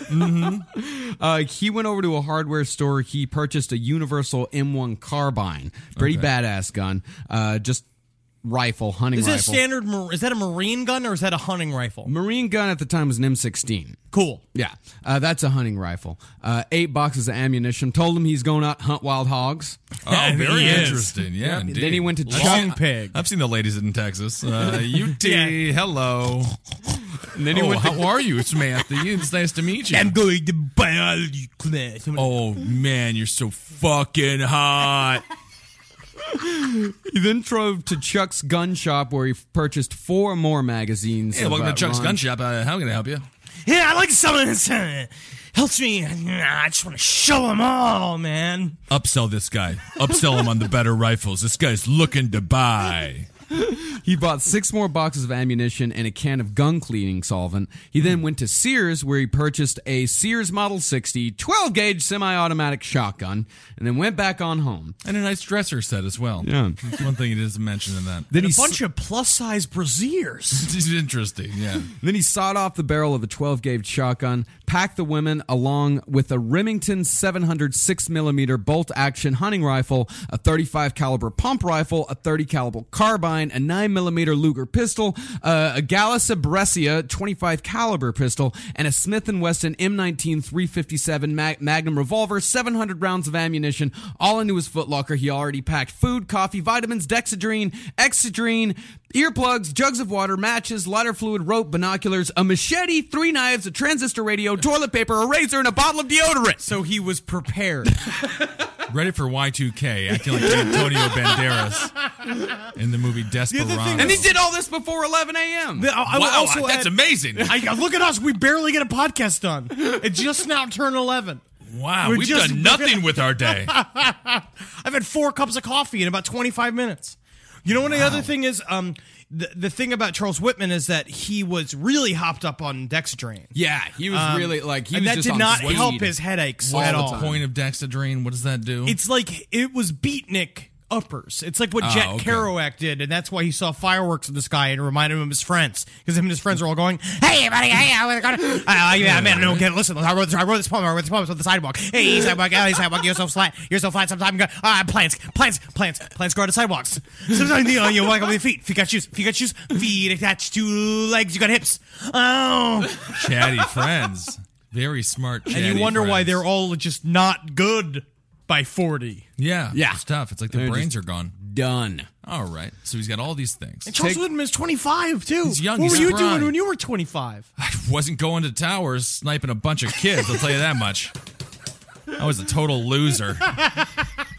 S5: mm-hmm. uh, he went over to a hardware store. He purchased a Universal M one carbine. Pretty
S4: Okay.
S5: badass gun. Uh, just rifle, hunting
S3: Is that a
S5: rifle.
S3: standard? mar- Is that a marine gun or is that a hunting rifle?
S5: Marine gun at the time was an M sixteen.
S3: Cool.
S5: Yeah, uh, that's a hunting rifle. Uh, eight boxes of ammunition. Told him he's going out hunt wild hogs.
S4: Oh, very
S3: He is.
S4: interesting. Yeah, indeed.
S5: Then he went to
S3: Long
S5: Chuck.
S3: pig.
S4: I've seen the ladies in Texas. Uh, U T,
S3: Yeah.
S4: hello.
S5: And then he
S4: Oh,
S5: went to
S4: how are you, Samantha? It's nice to meet you.
S3: I'm going to biology class.
S4: Oh, man, you're so fucking hot.
S5: He then drove to Chuck's gun shop where he purchased four more magazines.
S4: Hey,
S5: of,
S4: welcome
S5: uh,
S4: to Chuck's
S5: Ron-
S4: Gun Shop. Uh, how can I help you?
S3: Yeah, I like something that uh, helps me. I just want to show them all, man.
S4: Upsell this guy. Upsell him on the better rifles. This guy's looking to buy.
S5: He bought six more boxes of ammunition and a can of gun cleaning solvent. He then went to Sears where he purchased a Sears Model sixty twelve gauge semi-automatic shotgun and then went back on home.
S4: And a nice dresser set as well.
S5: Yeah.
S4: That's one thing he doesn't mention in that.
S5: Then
S3: A
S5: he
S3: bunch of plus-size brassieres.
S4: It's interesting, yeah.
S5: Then he sawed off the barrel of a twelve gauge shotgun, packed the women along with a Remington seven hundred six millimeter bolt-action hunting rifle, a thirty-five caliber pump rifle, a thirty caliber carbine, a nine millimeter Luger pistol, uh, a Gallus Brescia twenty-five caliber pistol, and a Smith and Wesson M nineteen three fifty-seven Mag- Magnum revolver, seven hundred rounds of ammunition, all into his footlocker. He already packed food, coffee, vitamins, Dexedrine, Excedrine, earplugs, jugs of water, matches, lighter fluid, rope, binoculars, a machete, three knives, a transistor radio, toilet paper, a razor, and a bottle of deodorant.
S3: So he was prepared.
S4: Ready for Y two K, acting like Antonio Banderas in the movie Desperado.
S3: thing
S5: And he did all this before eleven a.m.
S3: I, I
S4: Wow,
S3: also
S4: that's
S3: add-
S4: amazing.
S3: I, look at us. We barely get a podcast done. It just now turned eleven.
S4: Wow,
S3: We're
S4: we've
S3: just-
S4: done nothing with our day.
S3: I've had four cups of coffee in about twenty-five minutes. You know what the other thing is? Um, the, the thing about Charles Whitman is that he was really hopped up on Dexedrine.
S5: Yeah, he was
S3: Um,
S5: really like he
S3: and
S5: was
S3: that
S5: just
S3: did
S5: on
S3: not
S5: speed.
S3: help his headaches
S4: What's
S3: at
S4: the
S3: all.
S4: point of Dexedrine? What does that do?
S3: It's like it was beatnik uppers. It's like what
S4: Oh,
S3: Jet
S4: okay.
S3: Kerouac did, and that's why he saw fireworks in the sky and it reminded him of his friends because him and his friends are all going, "Hey, buddy, hey, I got uh, yeah, man, no, get listen. I wrote this, I wrote this poem. I wrote this poem on the sidewalk. Hey, sidewalk, hey, sidewalk, you're so flat, you're so flat. Sometimes ah, plants, plants, plants, plants grow on the sidewalks. Sometimes you know you walk on your feet. Feet got shoes. Feet got shoes. Feet attached to legs. You got hips. Oh,
S4: Chatty friends. Very smart chatty
S3: and you wonder why
S4: friends.
S3: they're all just not good by forty.
S4: Yeah,
S5: Yeah.
S4: it's tough. It's like their
S5: They're
S4: brains
S5: just-
S4: are gone.
S5: Done.
S4: All right, so he's got all these things.
S3: And Charles
S5: Take-
S3: Whitman is twenty-five too.
S4: He's young,
S3: What
S4: he's
S3: were you
S4: prime.
S3: doing when you were twenty-five?
S4: I wasn't going to towers sniping a bunch of kids, I'll tell you that much. I was a total loser. I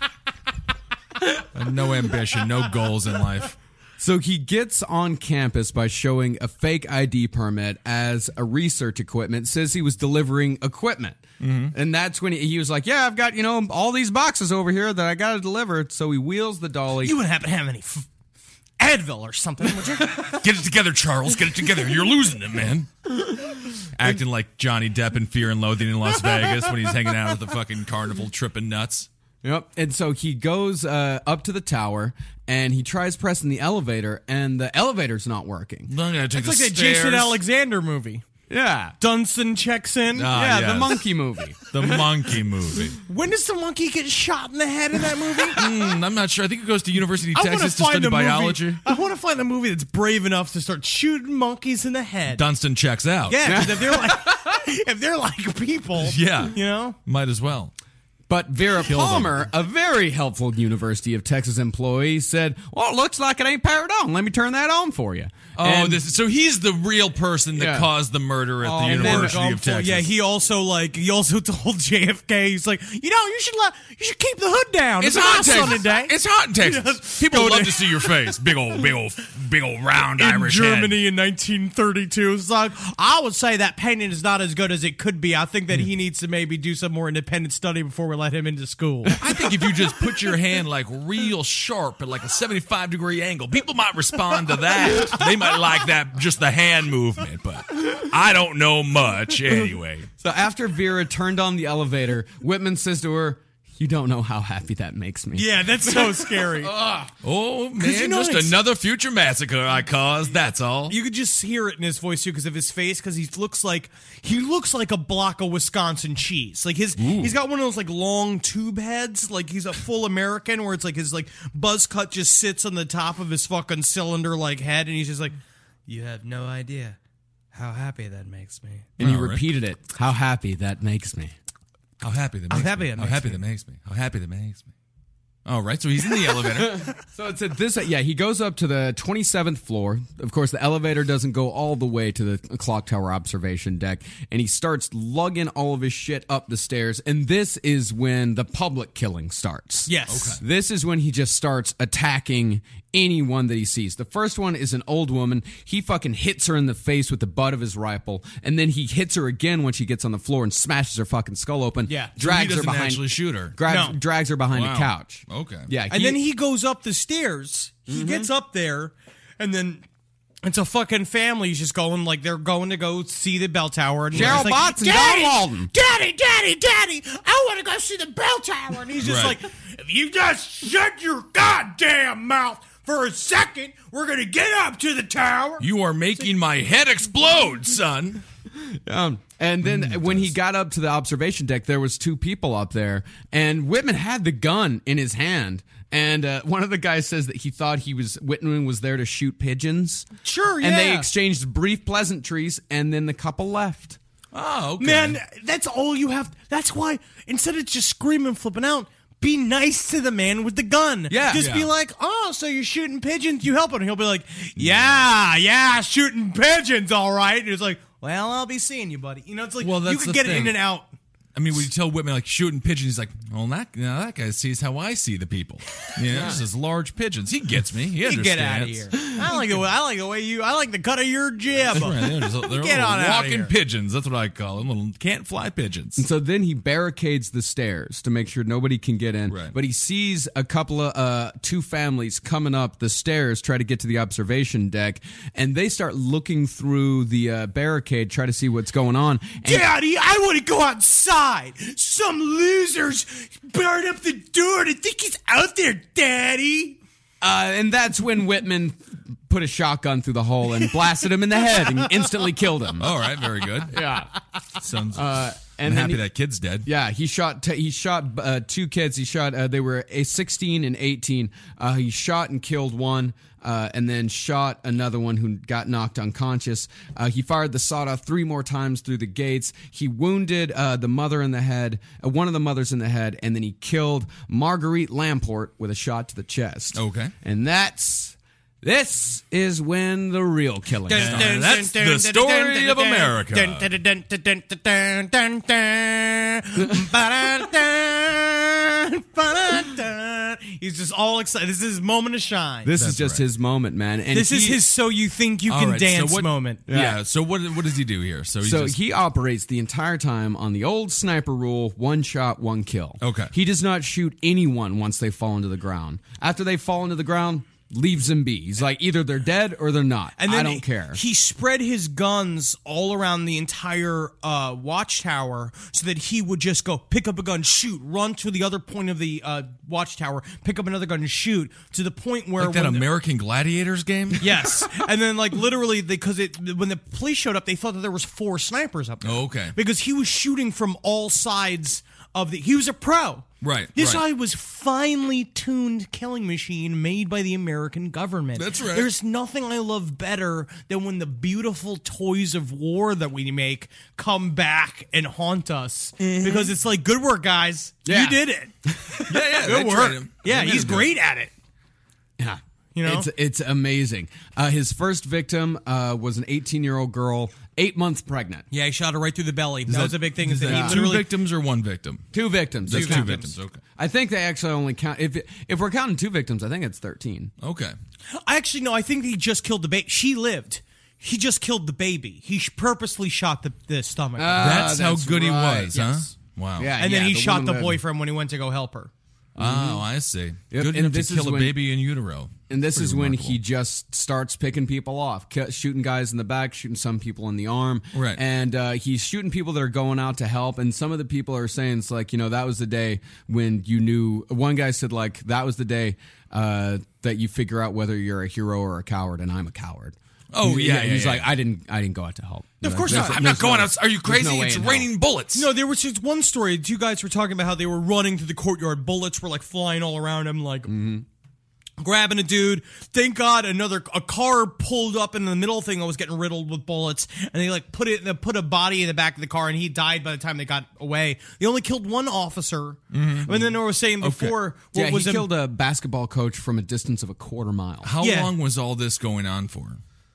S4: had no ambition, no goals in life.
S5: So he gets on campus by showing a fake I D permit as a research equipment, says he was delivering equipment. Mm-hmm. And that's when he, he was like, yeah, I've got, you know, all these boxes over here that I got to deliver. So he wheels the dolly.
S3: You wouldn't happen to have any f- Advil or something, would you?
S4: Get it together, Charles. Get it together. You're losing it, man. Acting like Johnny Depp in Fear and Loathing in Las Vegas when he's hanging out at the fucking carnival tripping nuts.
S5: Yep. And so he goes uh, up to the tower and he tries pressing the elevator, and the elevator's not working.
S4: I'm gonna take
S3: It's
S4: the
S3: like that
S4: stairs.
S3: Jason Alexander movie.
S5: Yeah.
S3: Dunson checks in.
S4: Ah,
S5: yeah,
S4: yes.
S5: the monkey movie.
S4: The monkey movie.
S3: When does the monkey get shot in the head in that movie?
S4: Mm, I'm not sure. I think it goes to University of
S3: I wanna
S4: Texas to
S3: find
S4: study
S3: a
S4: biology.
S3: Movie, I want to find a movie that's brave enough to start shooting monkeys in the head.
S4: Dunstan checks out.
S3: Yeah, 'cause if they're like if they're like people,
S4: Yeah.
S3: you know.
S4: Might as well.
S5: But Vera
S4: Kill them.
S5: Palmer, a very helpful University of Texas employee, said, well, it looks like it ain't powered on. Let me turn that on for you.
S4: Oh,
S5: And-
S4: this so he's the real person that
S5: Yeah.
S4: caused the murder at
S3: Oh,
S4: the
S3: and then
S4: University
S3: gone
S4: of
S3: full-
S4: Texas.
S3: Yeah, he also like he also told J F K, he's like, you know, you should let you should keep the hood down.
S4: It's
S3: It's,
S4: hot
S3: a
S4: in
S3: hot
S4: Texas.
S3: sunny day.
S4: It's hot in Texas.
S3: Yes.
S4: People
S3: Go
S4: love
S3: to-
S4: to see your face. Big old, big old, big old round
S3: in
S4: Irish
S3: Germany
S4: head.
S3: in nineteen thirty-two. It's like, I would say that painting is not as good as it could be. I think that he needs to maybe do some more independent study before we let him into school.
S4: I think if you just put your hand like real sharp at like a seventy-five degree angle, people might respond to that. They might like that, just the hand movement, but I don't know much anyway.
S5: So after Vera turned on the elevator, Whitman says to her, you don't know how happy that makes me.
S3: Yeah, that's so scary.
S4: Oh man,
S3: you know
S4: just
S3: it's-
S4: another future massacre I caused. That's all.
S3: You could just hear it in his voice too, because of his face. Because he looks like he looks like a block of Wisconsin cheese. Like his, he's got one of those like long tube heads. Like he's a full American, where it's like his like buzz cut just sits on the top of his fucking cylinder like head, and he's just like, you have no idea how happy that makes me.
S5: And you
S4: All right.
S5: repeated it. How happy that makes me.
S4: How happy that
S3: How
S4: makes
S3: happy
S4: me.
S3: it
S4: How
S3: makes
S4: happy
S3: me.
S4: that makes me. How happy that makes me. All right, so he's in the elevator.
S5: So it's at this, yeah, he goes up to the twenty-seventh floor. Of course, the elevator doesn't go all the way to the clock tower observation deck, and he starts lugging all of his shit up the stairs, and this is when the public killing starts.
S3: Yes.
S5: This is when he just starts attacking anyone that he sees. The first one is an old woman. He fucking hits her in the face with the butt of his rifle, and then he hits her again when she gets on the floor and smashes her fucking skull open.
S3: Yeah.
S4: So
S5: drags
S4: he doesn't
S5: her behind.
S4: actually shoot her.
S5: Grabs,
S3: No.
S5: drags her behind
S4: Wow.
S5: a couch.
S4: Okay.
S5: Yeah,
S3: And then he goes up the stairs. He gets up there, and then it's a fucking family. He's just going like they're going to go see the bell tower. And
S5: Gerald
S3: he's like,
S5: Botts and Don Walden.
S3: Daddy, Daddy, Daddy, I want to go see the bell tower. And he's just
S4: Right.
S3: like, if you just shut your goddamn mouth for a second, we're gonna get up to the tower.
S4: You are making my head explode, son.
S5: Um, and then when he got up to the observation deck, there was two people up there, and Whitman had the gun in his hand. And uh, one of the guys says that he thought he was Whitman was there to shoot pigeons.
S3: Sure,
S5: And they
S3: yeah.
S5: exchanged brief pleasantries, and then the couple left.
S4: Oh, okay.
S3: Man, that's all you have. That's why instead of just screaming, flipping out, be nice to the man with the gun.
S5: Yeah.
S3: Just be
S4: Yeah.
S3: like, oh, so you're shooting pigeons? You help him. He'll be like, yeah, yeah, shooting pigeons, all right. And it's like, well, I'll be seeing you, buddy. You know, it's like
S4: Well,
S3: you
S4: that's
S3: can
S4: the
S3: get it
S4: thing.
S3: in and out.
S4: I mean, when you tell Whitman like shooting pigeons, he's like, well, that now that guy sees how I see the people. You know, just as large pigeons. He gets me. He
S3: You
S4: understands.
S3: get out of here. I like the way I like the way you. I like the cut of your jib.
S4: That's right. They're, just, they're
S3: Get
S4: little
S3: on outta
S4: walking
S3: here.
S4: pigeons. That's what I call them. Little can't fly pigeons.
S5: And so then he barricades the stairs to make sure nobody can get in.
S4: Right.
S5: But he sees a couple of uh, two families coming up the stairs, try to get to the observation deck, and they start looking through the uh, barricade, try to see what's going on. And
S3: Daddy, I want to go outside. Some losers burned up the door and I think he's out there, Daddy.
S5: Uh, and that's when Whitman put a shotgun through the hole and blasted him in the head and instantly killed him.
S4: All right, very good.
S5: Yeah.
S4: Sounds.
S5: Uh,
S4: I'm
S5: and then
S4: happy
S5: he-
S4: that kid's dead.
S5: Yeah, he shot. T- he shot uh, two kids. He shot. Uh, they were a sixteen and eighteen. Uh, he shot and killed one, uh, and then shot another one who got knocked unconscious. Uh, he fired the sawed-off three more times through the gates. He wounded uh, the mother in the head, uh, one of the mothers in the head, and then he killed Marguerite Lamport with a shot to the chest.
S4: Okay.
S5: And that's. This is when the real killing started.
S4: That's the story of America.
S3: He's just all excited. This is his moment to shine.
S5: This
S4: That's
S5: is just
S4: right.
S5: his moment, man. And
S3: This is
S5: he-
S3: his so you think you
S4: All
S3: can
S4: right, so
S3: dance
S4: what-
S3: moment.
S4: Yeah. So what what does he do here? So he
S5: So
S4: just,
S5: he operates the entire time on the old sniper rule: one shot, one kill.
S4: Okay.
S5: He does not shoot anyone once they fall into the ground. After they fall into the ground, leaves them be. He's like, either they're dead or they're not.
S3: And then
S5: I don't
S3: he,
S5: care.
S3: He spread his guns all around the entire uh, watchtower so that he would just go pick up a gun, shoot, run to the other point of the uh, watchtower, pick up another gun and shoot, to the point where
S4: Like that
S3: when the-
S4: American Gladiators game?
S3: Yes, and then like literally because it when the police showed up, they thought that there was four snipers up there.
S4: Oh, okay.
S3: Because he was shooting from all sides of the. He was a pro.
S4: Right,
S3: This
S4: right.
S3: guy was finely tuned killing machine made by the American government.
S4: That's right.
S3: There's nothing I love better than when the beautiful toys of war that we make come back and haunt us because it's like, good work, guys.
S5: Yeah.
S3: You did it.
S4: Yeah, yeah.
S3: Good
S4: they
S3: work.
S4: tried him.
S3: Yeah,
S4: They made
S3: he's
S4: him do it.
S3: great at it.
S5: Yeah.
S3: You know?
S5: It's it's amazing. Uh, his first victim uh, was an eighteen-year-old girl, eight months pregnant.
S3: Yeah, he shot her right through the belly. That, was a big thing. Is that,
S4: Is
S3: he
S4: that two
S3: literally
S4: victims or one victim?
S5: Two victims.
S4: That's
S5: Two
S4: two
S5: victims.
S4: victims. Okay.
S5: I think they actually only count if if we're counting two victims. I think it's thirteen.
S4: Okay.
S3: I actually no. I think he just killed the baby. She lived. He just killed the baby. He sh- purposely shot the, the stomach,
S4: That's, how
S5: that's
S4: good he
S5: right.
S4: was,
S3: Yes.
S4: huh? Wow.
S5: Yeah.
S3: and then he
S5: the
S3: shot
S5: woman
S3: the
S5: lived.
S3: boyfriend when he went to go help her.
S4: Oh, I see.
S5: Yep,
S4: Good
S5: and
S4: enough to
S5: this is
S4: kill a
S5: when-
S4: baby in utero.
S5: And this
S4: Pretty
S5: is when
S4: remarkable.
S5: he just starts picking people off, ki- shooting guys in the back, shooting some people in the arm.
S4: Right.
S5: And uh, he's shooting people that are going out to help. And some of the people are saying, it's like, you know, that was the day when you knew. One guy said, like, that was the day uh, that you figure out whether you're a hero or a coward. And I'm a coward.
S4: Oh,
S5: He's-
S4: yeah, yeah,
S5: He's
S4: yeah,
S5: like,
S4: yeah.
S5: I didn't, I didn't go out to help.
S3: Of course
S5: There's-
S3: not.
S4: I'm
S5: there's
S4: not going
S5: no-
S4: out. Are you
S5: there's
S4: crazy?
S5: no way
S4: It's
S5: in hell.
S4: raining bullets.
S3: No, there was just one story. Two guys were talking about how they were running to the courtyard. Bullets were like flying all around him, like grabbing a dude. Thank God, another a car pulled up in the middle thing. I was getting riddled with bullets, and they like put it, they put a body in the back of the car, and he died by the time they got away. They only killed one officer, and then they were saying before what
S5: Yeah,
S3: was
S5: he
S3: a-
S5: killed a basketball coach from a distance of a quarter mile.
S4: How
S3: Yeah.
S4: long was all this going on for?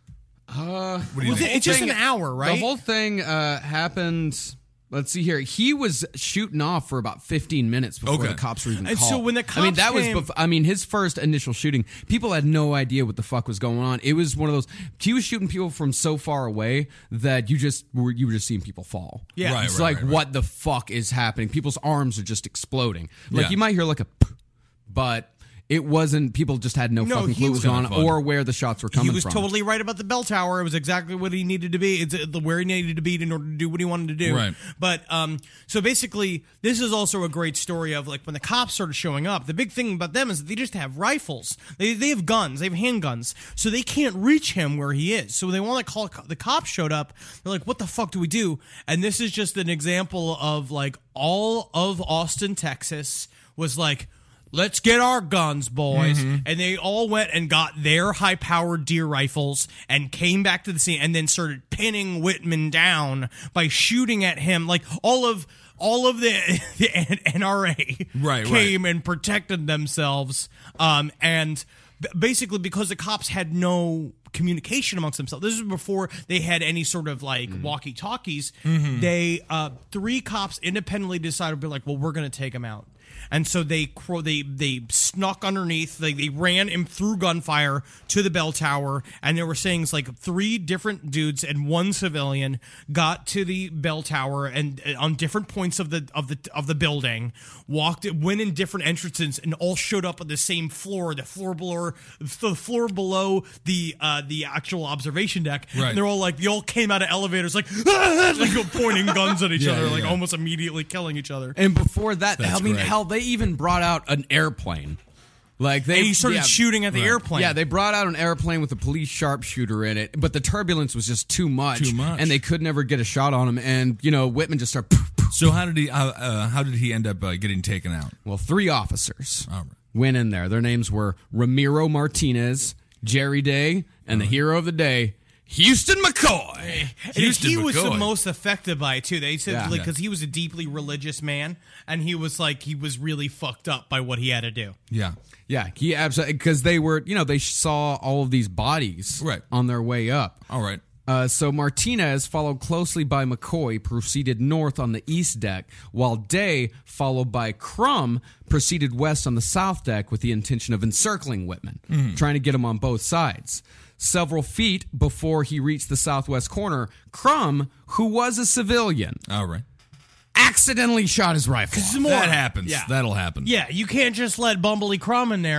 S5: Uh,
S4: What do you
S3: Well,
S4: think?
S3: it's just an hour, right?
S5: The whole thing uh, happened. Let's see here. He was shooting off for about fifteen minutes before
S4: Okay.
S5: the cops were even
S3: And
S5: called.
S3: so when the
S5: I mean,
S3: cops
S5: that
S3: came-
S5: was. Bef- I mean, his first initial shooting. People had no idea what the fuck was going on. It was one of those. He was shooting people from so far away that you just were you were just seeing people fall.
S3: Yeah.
S4: Right,
S5: it's
S4: right,
S5: like
S4: right, right.
S5: what the fuck is happening? People's arms are just exploding. Like
S4: Yeah.
S5: you might hear like a, p- but. It wasn't. People just had no,
S3: No,
S5: fucking
S3: he
S5: clue what
S3: was
S5: was going on
S4: kinda fun.
S5: or where the shots were coming
S3: He was
S5: from.
S3: totally right about the bell tower. It was exactly what he needed to be. It's uh, the where he needed to be in order to do what he wanted to do.
S4: Right.
S3: But um, so basically, this is also a great story of like when the cops started showing up. The big thing about them is that they just have rifles. They they have guns. They have handguns. So they can't reach him where he is. So they want to call the cops showed up. They're like, what the fuck do we do? And this is just an example of like all of Austin, Texas was like, let's get our guns, boys.
S4: Mm-hmm.
S3: And they all went and got their high powered deer rifles and came back to the scene and then started pinning Whitman down by shooting at him. Like all of all of the, the N R A
S4: Right,
S3: came and protected themselves. Um, and b- basically because the cops had no communication amongst themselves. This is before they had any sort of like
S4: Mm-hmm.
S3: walkie talkies. They uh, three cops independently decided to be like, well, we're going to take him out. And so they cro- they they snuck underneath. They they ran him through gunfire to the bell tower, and there were sayings like three different dudes and one civilian got to the bell tower and uh, on different points of the of the of the building, walked went in different entrances and all showed up on the same floor, the floor below the floor below the uh, the actual observation deck.
S4: Right.
S3: And they're all like they all came out of elevators like like pointing guns at each
S4: Yeah,
S3: other,
S4: yeah,
S3: like
S4: yeah.
S3: almost immediately killing each other.
S5: And before that,
S4: That's
S5: I mean,
S4: great.
S5: hell, they even brought out an airplane. Like they
S3: And he started
S5: yeah,
S3: shooting at the
S4: right.
S3: airplane.
S5: Yeah, they brought out an airplane with a police sharpshooter in it, but the turbulence was just too much,
S4: Too much.
S5: and they could never get a shot on him. And you know, Whitman just started.
S4: So how did he? Uh, uh, how did he end up uh, getting taken out?
S5: Well, three officers
S4: All right.
S5: went in there. Their names were Ramiro Martinez, Jerry Day, and the hero of the day, Houston McCoy.
S3: And
S4: Houston
S3: he was the
S4: McCoy.
S3: most affected by it too. They said
S5: Yeah.
S3: like because he was a deeply religious man, and he was like he was really fucked up by what he had to do.
S4: Yeah.
S5: Yeah, he absolutely because they were, you know, they saw all of these bodies
S4: Right.
S5: on their way up.
S4: All right.
S5: Uh, so Martinez, followed closely by McCoy, proceeded north on the east deck, while Day, followed by Crum, proceeded west on the south deck with the intention of encircling Whitman, trying to get him on both sides. Several feet before he reached the southwest corner, Crum, who was a civilian,
S4: All right.
S5: accidentally shot his rifle off.
S3: More-
S4: That happens.
S3: Yeah.
S4: That'll happen.
S3: Yeah, you can't just let Bumbley Crumb in there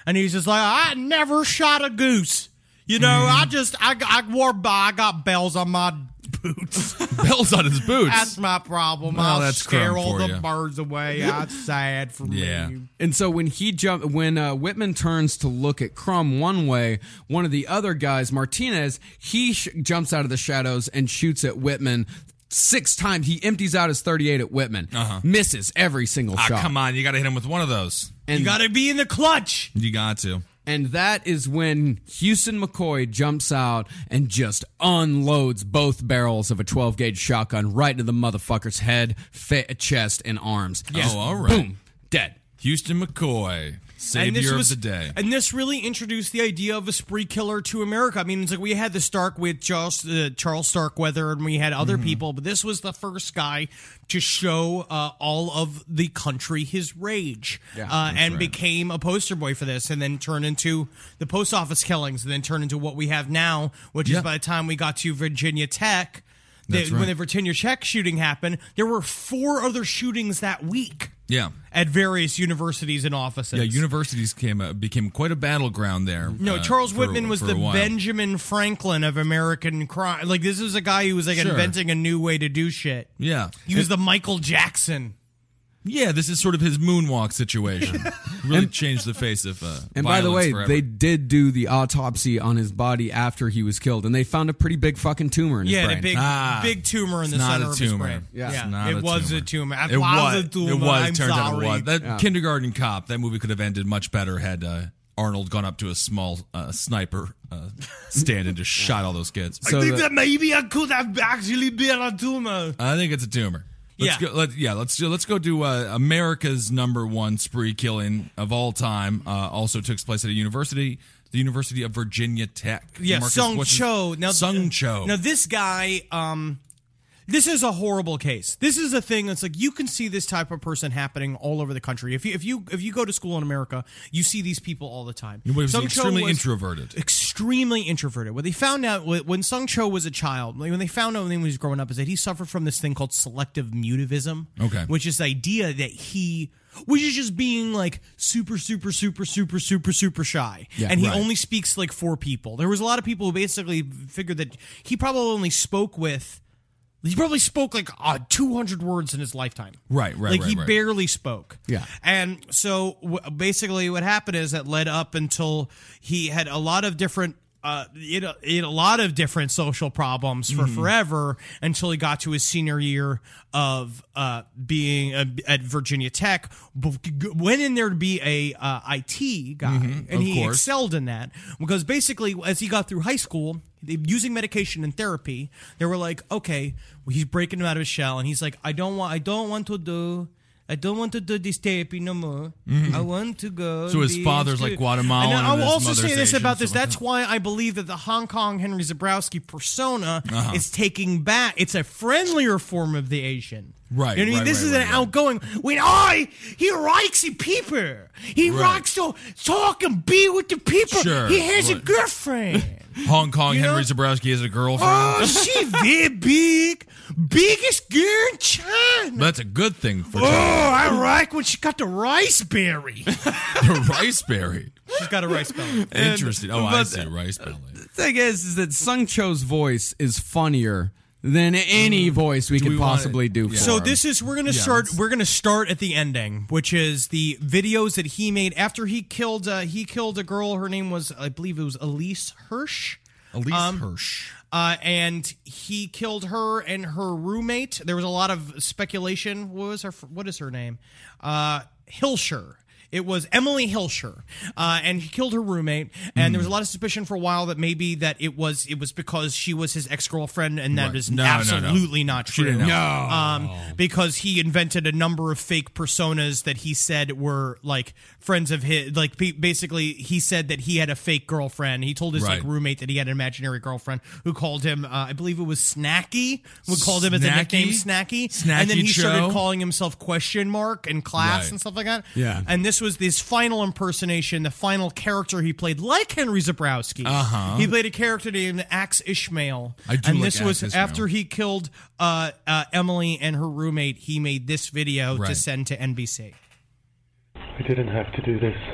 S3: and he's just like, I never shot a goose. You know,
S4: Mm-hmm.
S3: I just I, I wore I got bells on my boots.
S4: Bells on his boots.
S3: That's my problem.
S4: Well,
S3: I'll
S4: that's
S3: scare
S4: crumb
S3: all
S4: for
S3: the
S4: you.
S3: birds away. That's sad for
S4: Yeah.
S3: me.
S5: And so when he jump, when uh, Whitman turns to look at Crumb one way, one of the other guys, Martinez, he sh- jumps out of the shadows and shoots at Whitman six times. He empties out his thirty-eight at Whitman,
S4: Uh-huh.
S5: misses every single
S4: Ah,
S5: shot.
S4: come on, you got to hit him with one of those.
S5: And,
S3: You got to be in the clutch.
S4: You got to.
S5: and that is when Houston McCoy jumps out and just unloads both barrels of a twelve gauge shotgun right into the motherfucker's head, fa- chest, and arms.
S4: Oh, all right.
S5: Boom, dead.
S4: Houston McCoy, savior of the day.
S3: And this really introduced the idea of a spree killer to America. I mean, it's like we had the Stark with Charles, uh, Charles Starkweather, and we had other
S4: Mm-hmm.
S3: people, but this was the first guy to show uh, all of the country his rage, uh, and
S4: right.
S3: became a poster boy for this, and then turned into the post office killings, and then turned into what we have now, which
S4: Yeah.
S3: is by the time we got to Virginia Tech, the,
S4: That's right.
S3: when the Virginia Tech shooting happened, there were four other shootings that week.
S4: Yeah.
S3: At various universities and offices.
S4: Yeah, universities came uh, became quite a battleground there.
S3: No,
S4: uh,
S3: Charles
S4: for-
S3: Whitman was
S4: for
S3: the
S4: a while.
S3: Benjamin Franklin of American crime. Like, this is a guy who was like
S4: Sure.
S3: inventing a new way to do shit.
S4: Yeah.
S3: He was the Michael Jackson.
S4: Yeah, this is sort of his moonwalk situation. Really changed the face of uh,
S5: And by the
S4: violence
S5: way,
S4: forever.
S5: they did do the autopsy on his body after he was killed, and they found a pretty big fucking tumor in his
S3: Yeah,
S5: brain.
S3: the big,
S4: Ah,
S3: big tumor in the
S4: it's not
S3: center
S4: a
S3: of his
S4: tumor.
S3: brain.
S5: Yeah.
S4: It's not
S3: it
S4: a
S3: was
S4: tumor.
S3: a tumor.
S4: It was.
S3: a tumor.
S4: It was.
S3: I'm
S4: Turned out it
S3: sorry.
S4: was. That
S5: Yeah.
S4: Kindergarten Cop. That movie could have ended much better had uh, Arnold gone up to a small uh, sniper uh, stand and just shot all those kids.
S5: So
S3: I think
S5: the-
S3: that maybe I could have actually been a tumor.
S4: I think it's a tumor. Let's
S3: Yeah.
S4: go. Let, yeah, let's do, let's go do uh, America's number one spree killing of all time. Uh, also took place at a university, the University of Virginia Tech.
S3: Yeah,
S4: Marcus,
S3: Sung
S4: what's his-
S3: Cho. Now,
S4: Sung Cho.
S3: Now, this guy, um, this is a horrible case. This is a thing that's like you can see this type of person happening all over the country. If you if you if you go to school in America, you see these people all the time.
S4: He was
S3: Sung Cho
S4: extremely
S3: was
S4: introverted.
S3: Extremely introverted. What they found out when Sung Cho was a child, like when they found out when he was growing up, is that he suffered from this thing called selective mutivism.
S4: Okay.
S3: Which is the idea that he. Which is just being like super, super, super, super, super, super shy.
S5: Yeah,
S3: and he
S4: right.
S3: only speaks like four people. There was a lot of people who basically figured that he probably only spoke with, he probably spoke like uh, two hundred words in his lifetime.
S4: Right, right,
S3: Like
S4: right,
S3: he
S4: right.
S3: barely spoke.
S5: Yeah.
S3: And so w- basically what happened is that led up until he had a lot of different Uh, he, had a, he had a lot of different social problems for
S4: Mm-hmm.
S3: forever until he got to his senior year of uh, being uh, at Virginia Tech. B- g- Went in there to be a uh, I T guy, and
S4: Mm-hmm. of
S3: he
S4: course.
S3: excelled in that because basically, as he got through high school, they, using medication and therapy, they were like, okay, well, he's breaking him out of his shell, and he's like, I don't want, I don't want to do. I don't want to do this therapy no more. I want to go.
S4: Mm-hmm. So his
S3: be
S4: father's,
S3: in
S4: like,
S3: school."
S4: Guatemalan
S3: And
S4: and
S3: I'll
S4: his
S3: also say
S4: mother's
S3: this
S4: Asian,
S3: about this.
S4: something like
S3: That's
S4: that.
S3: why I believe that the Hong Kong Henry Zabrowski persona
S4: Uh-huh.
S3: is taking back. It's a friendlier form of the Asian.
S4: Right,
S3: You know what I mean?
S4: right,
S3: This
S4: right,
S3: is
S4: right,
S3: an
S4: right.
S3: outgoing. When I he likes the people. He
S4: Right.
S3: likes to talk and be with the people.
S4: Sure,
S3: He has a
S4: right.
S3: girlfriend.
S4: Hong Kong
S3: You know?
S4: Henry Zabrowski has a girlfriend.
S3: Oh, she very big, biggest girl in China.
S4: That's a good thing for
S3: Oh,
S4: China.
S3: I like when she got the rice berry.
S4: The rice berry.
S3: She's got a rice belly.
S4: Interesting. Oh, I
S5: but-
S4: see. Rice belly.
S5: The thing is, is that Sung Cho's voice is funnier than any voice we
S4: Do
S5: could
S4: we wanna-
S5: possibly do for
S4: yeah.
S3: So
S5: him.
S3: this is we're gonna
S4: Yeah,
S3: start.
S4: let's-
S3: We're gonna start at the ending, which is the videos that he made after he killed. Uh, he killed a girl. Her name was, I believe, it was Elise Hirsch.
S4: Elise
S3: Um,
S4: Hirsch.
S3: Uh, and he killed her and her roommate. There was a lot of speculation. What was her? What is her name? Uh, Hilscher. It was Emily Hilscher, uh, and he killed her roommate. And there was a lot of suspicion for a while that maybe that it was it was because she was his ex girlfriend, and that
S4: Right.
S3: is
S4: No, no, no.
S3: absolutely not
S4: She
S3: true.
S4: didn't know.
S3: Um, because he invented a number of fake personas that he said were like friends of his. Like ba- basically, he said that he had a fake girlfriend. He told his
S4: Right.
S3: like roommate that he had an imaginary girlfriend who called him. Uh, I believe it was Snacky. Who called him as a
S4: Snacky?
S3: nickname Snacky.
S4: Snacky
S3: and then he
S4: Cho?
S3: started calling himself question mark in class
S4: Right.
S3: and stuff like that.
S5: Yeah.
S3: And this was this final impersonation, the final character he played, like Henry Zabrowski.
S4: Uh-huh.
S3: He played a character named Axe Ishmael.
S4: I do
S3: and
S4: like
S3: this was
S4: Axe Ishmael.
S3: after he killed uh, uh, Emily and her roommate. He made this video to
S4: Right.
S3: send to N B C.
S6: I didn't have to do this.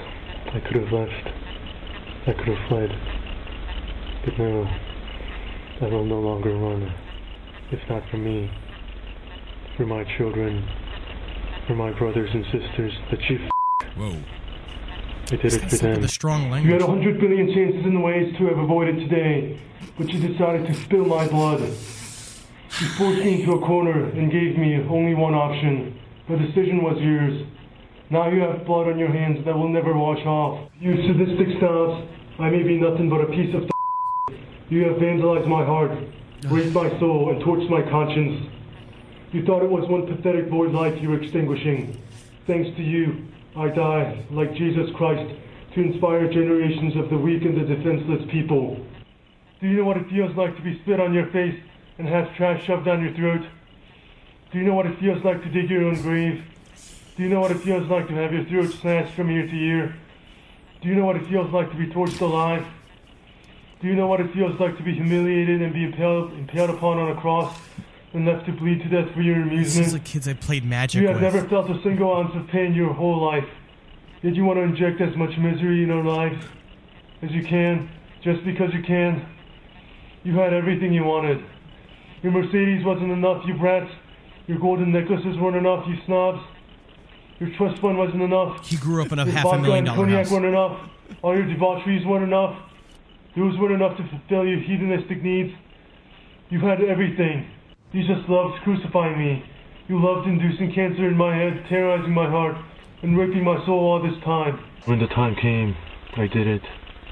S6: I could have left. I could have fled. But no, I will no longer run. If not for me, for my children, for my brothers and sisters, the chief.
S4: Whoa.
S6: I did it for them.
S3: The strong
S6: You
S3: language.
S6: had a hundred billion chances in the ways to have avoided today, but you decided to spill my blood. You forced me into a corner and gave me only one option. The decision was yours. Now you have blood on your hands that will never wash off. You sadistic snobs, I may be nothing but a piece of You have vandalized my heart, raped my soul, and torched my conscience. You thought it was one pathetic void life you were extinguishing. Thanks to you, I die, like Jesus Christ, to inspire generations of the weak and the defenseless people. Do you know what it feels like to be spit on your face and have trash shoved down your throat? Do you know what it feels like to dig your own grave? Do you know what it feels like to have your throat slashed from ear to ear? Do you know what it feels like to be torched alive? Do you know what it feels like to be humiliated and be impaled, impaled upon on a cross and left to bleed to death for your
S3: This
S6: amusement?
S3: is like kids I played Magic
S6: You have
S3: with.
S6: never felt a single ounce of pain your whole life. Yet you want to inject as much misery in our lives as you can, just because you can. You had everything you wanted. Your Mercedes wasn't enough, you brats. Your golden necklaces weren't enough, you snobs. Your trust fund wasn't enough.
S3: He grew up in a
S6: Your
S3: half a
S6: vodka
S3: million
S6: and
S3: dollar
S6: cognac
S3: house.
S6: weren't enough. All your debaucheries weren't enough. Those weren't enough to fulfill your hedonistic needs. You had everything. You just loved crucifying me. You loved inducing cancer in my head, terrorizing my heart, and raping my soul all this time. When the time came, I did it.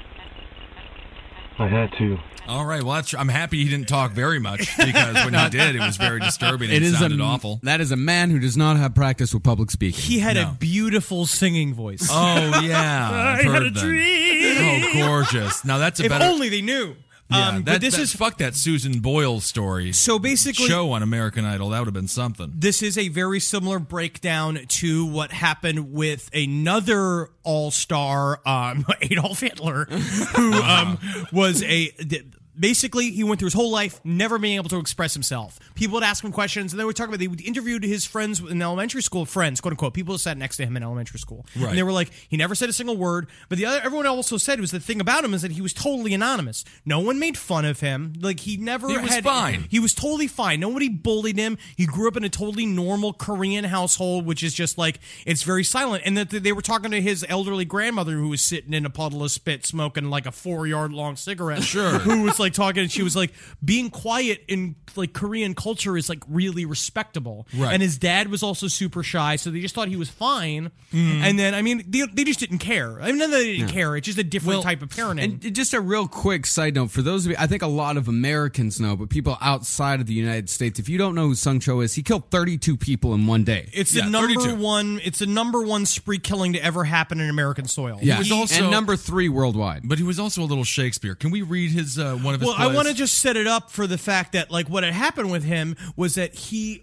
S6: I had to.
S4: All right. Well, that's, I'm happy he didn't talk very much because when he did, it was very disturbing.
S5: It
S4: And it
S5: is
S4: sounded
S5: a,
S4: awful.
S5: That is a man who does not have practice with public speaking.
S3: He had
S4: No.
S3: a beautiful singing voice.
S4: Oh yeah, I've
S3: I had
S4: heard
S3: a
S4: them.
S3: dream.
S4: Oh, gorgeous. Now that's a
S3: If
S4: better.
S3: only they knew.
S4: yeah,
S3: um,
S4: that,
S3: but this
S4: that-
S3: is
S4: fuck that Susan Boyle story.
S3: so basically.
S4: show on American Idol. That would have been something.
S3: This is a very similar breakdown to what happened with another all-star, um, Adolf Hitler, who um, was a. Basically, he went through his whole life never being able to express himself. People would ask him questions, and they would talk about. They interviewed his friends in elementary school, friends, quote unquote, people who sat next to him in elementary school,
S4: Right.
S3: and they were like, he never said a single word. But the other, everyone also said was the thing about him is that he was totally anonymous. No one made fun of him. Like he never.
S4: He was
S3: had,
S4: fine.
S3: He was totally fine. Nobody bullied him. He grew up in a totally normal Korean household, which is just like it's very silent. And that they were talking to his elderly grandmother who was sitting in a puddle of spit, smoking like a four yard long cigarette.
S4: Sure.
S3: Who was like talking, and she was like, being quiet in like Korean culture is like really respectable.
S4: Right.
S3: And his dad was also super shy, so they just thought he was fine. And then I mean, they, they just didn't care. I mean, not that they didn't care. It's just a different
S5: Well,
S3: type of parenting.
S5: And just a real quick side note for those of you, I think a lot of Americans know, but people outside of the United States, if you don't know who Sung Cho is, he killed thirty-two people in one day.
S3: It's
S4: Yeah,
S3: the number
S4: thirty-two.
S3: one. It's the number one spree killing to ever happen in American soil.
S5: yeah,
S4: was also-
S5: and number three worldwide.
S4: But he was also a little Shakespeare. Can we read his uh, one of his?
S3: Well, I
S4: plays?
S3: want to just set it up for the fact that like what had happened with him was that he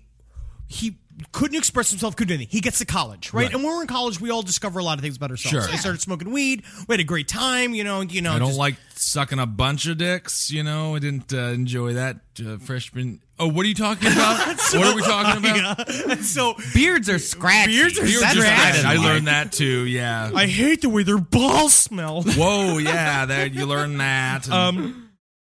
S3: he couldn't express himself, couldn't do anything. He gets to college, right?
S4: Right.
S3: And when we're in college, we all discover a lot of things about ourselves.
S4: Sure.
S3: I started smoking weed. We had a great time, you know. You know,
S4: I don't
S3: just-
S4: like sucking a bunch of dicks. You know, I didn't uh, enjoy that uh, freshman. Oh, what are you talking about? what are we talking about?
S3: Yeah. So
S5: Beards are scratchy.
S3: Beards are
S4: You're
S3: That's
S4: just
S3: right.
S4: at it. I learned that too. Yeah.
S3: I hate the way their balls smell.
S4: Whoa. Yeah. That you learn that. And-
S3: Um.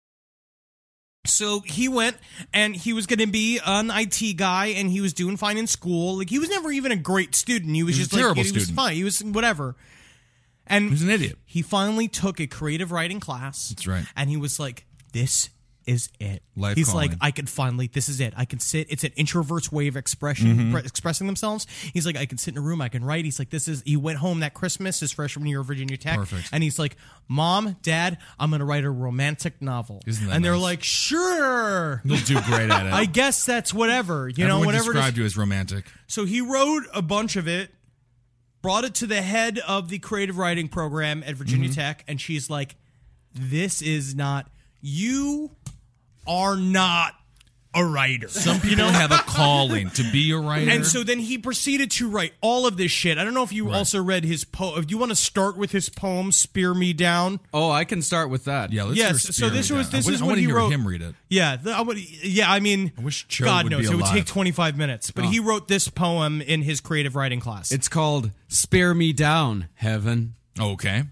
S3: So he went and he was going to be an I T guy and he was doing fine in school. Like he was never even a great student. He was
S4: He was
S3: just
S4: a
S3: like
S4: terrible
S3: he was
S4: student.
S3: fine. He was whatever. And
S4: He was an idiot.
S3: He finally took a creative writing class.
S4: That's right.
S3: And he was like, "This is it."
S4: Life
S3: He's
S4: calling.
S3: like, "I can finally. This is it. I can sit. It's an introvert's way of expression,
S4: Mm-hmm.
S3: pre- expressing themselves." He's like, "I can sit in a room. I can write." He's like, "This is." He went home that Christmas, his freshman year of Virginia Tech,
S4: Perfect.
S3: and he's like, "Mom, Dad, I'm going to write a romantic novel."
S4: Isn't that
S3: and they're
S4: nice?
S3: like, "Sure."
S4: You'll do great at it.
S3: I guess that's whatever. You know,
S4: Everyone
S3: whatever. it is.
S4: described you as romantic.
S3: So he wrote a bunch of it, brought it to the head of the creative writing program at Virginia
S4: Mm-hmm.
S3: Tech, and she's like, "This is not you are not a writer."
S4: Some people have a calling to be a writer.
S3: And so then he proceeded to write all of this shit. I don't know if you
S4: Right.
S3: also read his poem. Do you want to start with his poem, "Spear Me Down"?
S5: Oh, I can start with that.
S4: yeah, let's
S3: Yes,
S4: hear
S3: so
S4: Spear
S3: this
S4: Me
S3: was-
S4: Down.
S3: this
S4: I,
S3: is
S4: I
S3: what
S4: want to
S3: he
S4: hear
S3: wrote.
S4: him read it.
S3: Yeah, the, I would, yeah. I mean,
S4: I wish Joe
S3: God
S4: would
S3: knows
S4: be
S3: it would
S4: alive.
S3: take twenty-five minutes, but
S4: Oh.
S3: he wrote this poem in his creative writing class.
S5: It's called Spare Me Down, Heaven.
S4: Okay.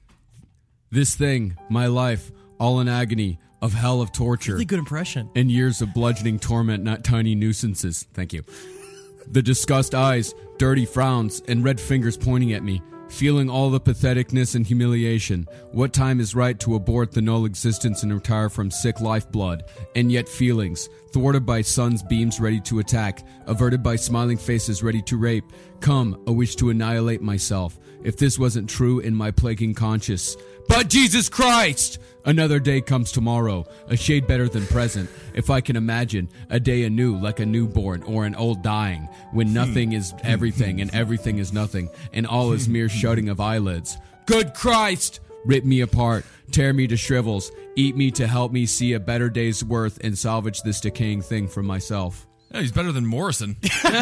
S5: This thing, my life, all in agony, of hell of torture.
S3: Really good impression.
S5: And years of bludgeoning torment, not tiny nuisances. Thank you. The disgust eyes, dirty frowns, and red fingers pointing at me, feeling all the patheticness and humiliation. What time is right to abort the null existence and retire from sick lifeblood? And yet feelings, thwarted by sun's beams ready to attack, averted by smiling faces ready to rape. Come, a wish to annihilate myself, if this wasn't true in my plaguing conscience. But Jesus Christ! Another day comes tomorrow, a shade better than present, if I can imagine, a day anew like a newborn or an old dying, when nothing is everything and everything is nothing, and all is mere shutting of eyelids. Good Christ! Rip me apart, tear me to shrivels, eat me to help me see a better day's worth and salvage this decaying thing from myself.
S4: Yeah, he's better than Morrison.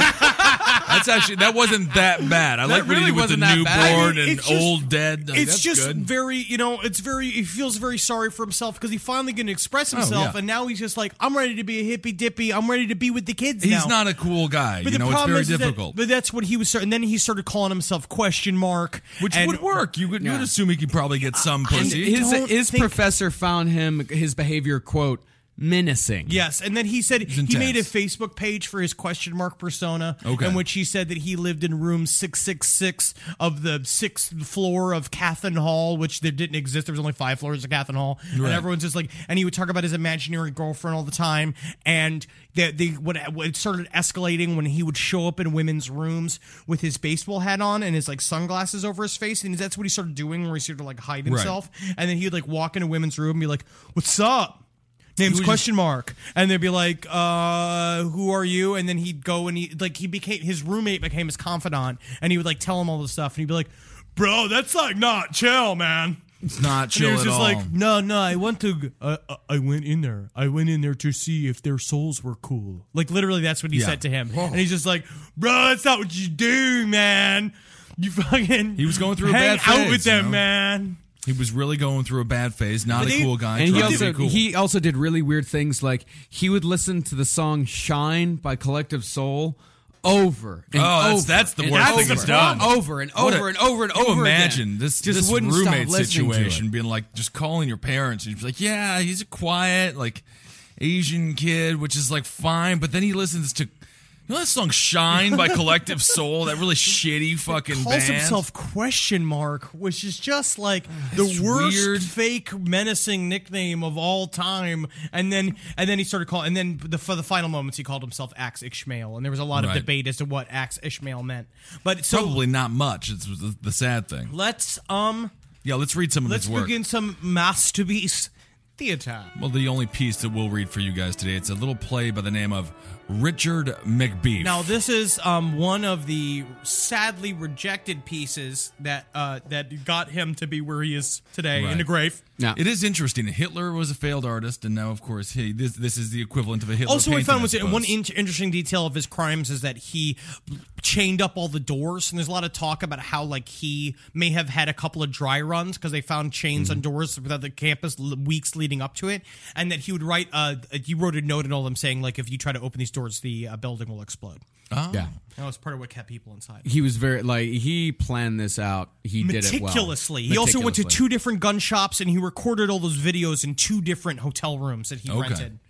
S4: That's actually, that wasn't that bad. I
S5: That
S4: like what he
S5: really
S4: did with the
S5: wasn't that bad.
S4: newborn
S3: I mean,
S4: and
S3: it's just-
S4: old dead. Like,
S3: It's
S4: that's
S3: just
S4: good.
S3: very, you know, it's very, he feels very sorry for himself because he finally can express himself,
S4: yeah.
S3: and now he's just like, I'm ready to be a hippy dippy. I'm ready to be with the kids now.
S4: He's not a cool guy.
S3: But
S4: you
S3: the
S4: know, it's
S3: problem
S4: very
S3: is that-
S4: difficult.
S3: but that's what he was. And then he started calling himself question mark,
S4: Which
S3: and-
S4: would work. You would
S5: Yeah.
S4: you'd assume he could probably get some
S5: And
S4: pussy.
S5: his,
S3: don't
S5: his
S3: think-
S5: professor found him, his behavior, quote, menacing.
S3: Yes, and then he said he
S4: intense.
S3: made a Facebook page for his question mark persona,
S4: Okay.
S3: in which he said that he lived in room six six six of the sixth floor of Cathan Hall, which there didn't exist. There was only five floors of Cathan Hall, and
S4: Right.
S3: everyone's just like, and he would talk about his imaginary girlfriend all the time, and the the what what started escalating when he would show up in women's rooms with his baseball hat on and his like sunglasses over his face, and that's what he started doing, where he started to like hide himself, and then he'd like walk in a women's room and be like, "What's up?" Name's
S4: Who
S3: question mark, and they'd be like, uh, who are you? And then he'd go and he like he became his roommate became his confidant, and he would like tell him all this stuff, and he'd be like, bro, that's like not chill, man.
S4: It's not
S3: And
S4: chill
S3: he was
S4: at
S3: just
S4: all.
S3: like, no, no, I want to. Uh, uh, I went in there. I went in there to see if their souls were cool. Like literally, that's what he
S4: Yeah.
S3: said to him, and he's just like, bro, that's not what you do, man. You fucking
S4: He was going through a
S3: hang
S4: bad
S3: out
S4: phase,
S3: with them,
S4: you know?
S3: man.
S4: He was really going through a bad phase. Not
S3: But
S4: a
S3: they-
S4: cool guy.
S5: And he
S4: trying to
S5: also
S4: be cool.
S5: he also did really weird things, like he would listen to the song "Shine" by Collective Soul over and
S4: Oh, that's-
S5: over
S4: that's the
S5: and
S4: worst
S5: over
S4: thing he's done.
S5: over and
S4: What a-
S5: over and over and
S4: Can you
S5: over
S4: imagine
S5: again.
S4: this,
S5: Just
S4: this
S5: wouldn't stop
S4: roommate
S5: listening to
S4: situation
S5: it.
S4: being like just calling your parents and you'd be like, yeah, he's a quiet like Asian kid, which is like fine, but then he listens to you know that song "Shine" by Collective Soul, that really shitty fucking
S3: calls
S4: band.
S3: himself question mark, which is just like
S4: It's
S3: the worst
S4: weird.
S3: fake menacing nickname of all time. And then and then he started calling, and then the, for the final moments he called himself Axe Ishmael, and there was a lot of
S4: Right.
S3: debate as to what Axe Ishmael meant. But so
S4: Probably not much. It's the, the sad thing.
S3: let's um
S4: Yeah, let's read some of
S3: let's
S4: his work.
S3: begin some masterpiece theater.
S4: Well, the only piece that we'll read for you guys today, it's a little play by the name of Richard McBeef.
S3: Now, this is um, one of the sadly rejected pieces that uh, that got him to be where he is today
S4: Right.
S3: in the grave.
S5: Yeah.
S4: It is interesting. Hitler was a failed artist, and now, of course, he this this is the equivalent of a Hitler.
S3: Also, what we
S4: painting,
S3: found
S4: I
S3: was
S4: suppose.
S3: one in- interesting detail of his crimes is that he chained up all the doors, and there's a lot of talk about how like he may have had a couple of dry runs because they found chains on doors throughout the campus l- weeks leading up to it, and that he would write. Uh, he wrote a note in all of them saying like, if you try to open these doors, the uh, building will explode.
S4: Oh.
S5: Yeah.
S3: That was part of what kept people inside.
S5: He was very like he planned this out. He did it well.
S3: Meticulously. He also went to
S5: Meticulously.
S3: two different gun shops and he recorded all those videos in two different hotel rooms that he
S4: Okay.
S3: rented.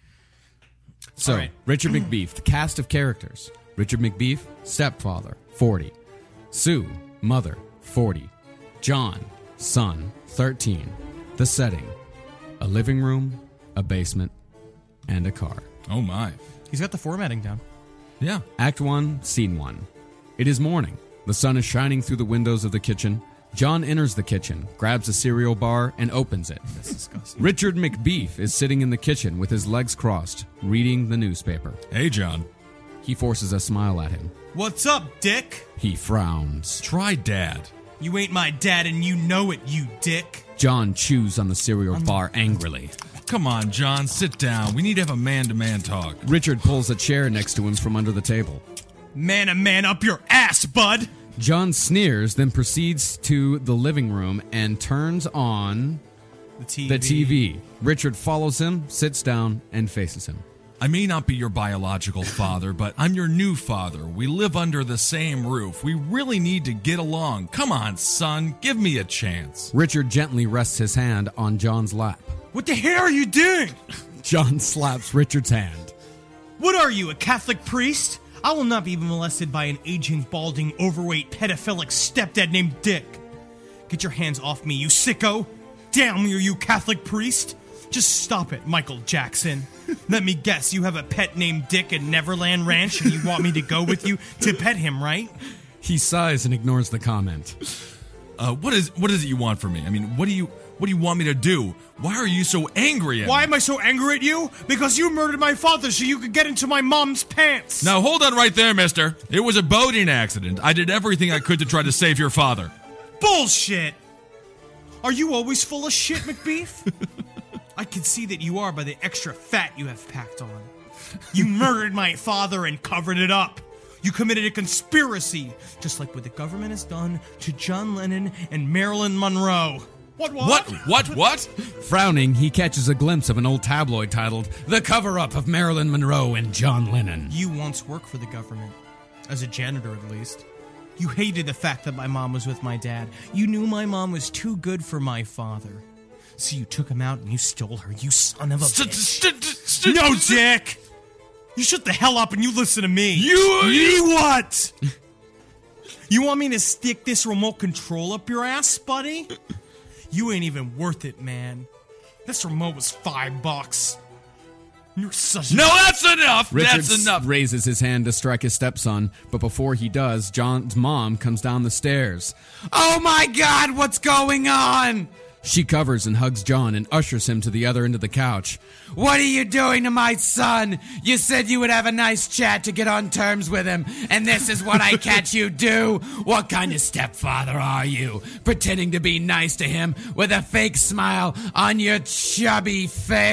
S5: So,
S3: All right.
S5: Richard McBeef, the cast of characters. Richard McBeef, stepfather, forty. Sue, mother, forty. John, son, thirteen. The setting, a living room, a basement, and a car.
S4: Oh my.
S3: He's got the formatting down.
S4: Yeah.
S5: Act one, Scene one. It is morning. The sun is shining through the windows of the kitchen. John enters the kitchen, grabs a cereal bar, and opens it.
S3: That's disgusting.
S5: Richard McBeef is sitting in the kitchen with his legs crossed, reading the newspaper.
S4: Hey, John.
S5: He forces a smile at him.
S3: What's up, dick?
S5: He frowns.
S4: Try Dad.
S3: You ain't my dad and you know it, you dick.
S5: John chews on the cereal bar angrily.
S4: Come on, John. Sit down. We need to have a man-to-man talk.
S5: Richard pulls a chair next to him from under the table.
S3: Man a man up your ass, bud.
S5: John sneers, then proceeds to the living room and turns on
S3: The T V.
S5: the T V. Richard follows him, sits down, and faces him.
S4: I may not be your biological father, but I'm your new father. We live under the same roof. We really need to get along. Come on, son, give me a chance.
S5: Richard gently rests his hand on John's lap.
S3: What the hell are you doing?
S5: John slaps Richard's hand.
S3: What are you, a Catholic priest? I will not be molested by an aging, balding, overweight, pedophilic stepdad named Dick. Get your hands off me, you sicko. Damn you, you Catholic priest. Just stop it, Michael Jackson. Let me guess, you have a pet named Dick at Neverland Ranch and you want me to go with you to pet him, right?
S5: He sighs and ignores the comment.
S4: Uh, what is what is it you want from me? I mean, what do you what do you want me to do? Why are you so angry at
S3: Why
S4: me?
S3: am I so angry at you? Because you murdered my father so you could get into my mom's pants.
S4: Now hold on right there, mister. It was a boating accident. I did everything I could to try to save your father.
S3: Bullshit! Are you always full of shit, McBeef? I can see that you are by the extra fat you have packed on. You murdered my father and covered it up. You committed a conspiracy, just like what the government has done to John Lennon and Marilyn Monroe. What, what?
S4: What? What? What?
S5: Frowning, he catches a glimpse of an old tabloid titled, The Cover-Up of Marilyn Monroe and John Lennon.
S3: You once worked for the government. As a janitor, at least. You hated the fact that my mom was with my dad. You knew my mom was too good for my father. So you took him out and you stole her, you son of a bitch. No, Dick! You shut the hell up and you listen to me.
S4: You-
S3: You what? You want me to stick this remote control up your ass, buddy? You ain't even worth it, man. This remote was five bucks. You're such a...
S4: No, that's enough.
S5: Richard
S4: That's enough.
S5: raises his hand to strike his stepson, but before he does, John's mom comes down the stairs. Oh my God, what's going on? She covers and hugs John and ushers him to the other end of the couch. What are you doing to my son? You said you would have a nice chat to get on terms with him, and this is what I catch you do? What kind of stepfather are you? Pretending to be nice to him with a fake smile on your chubby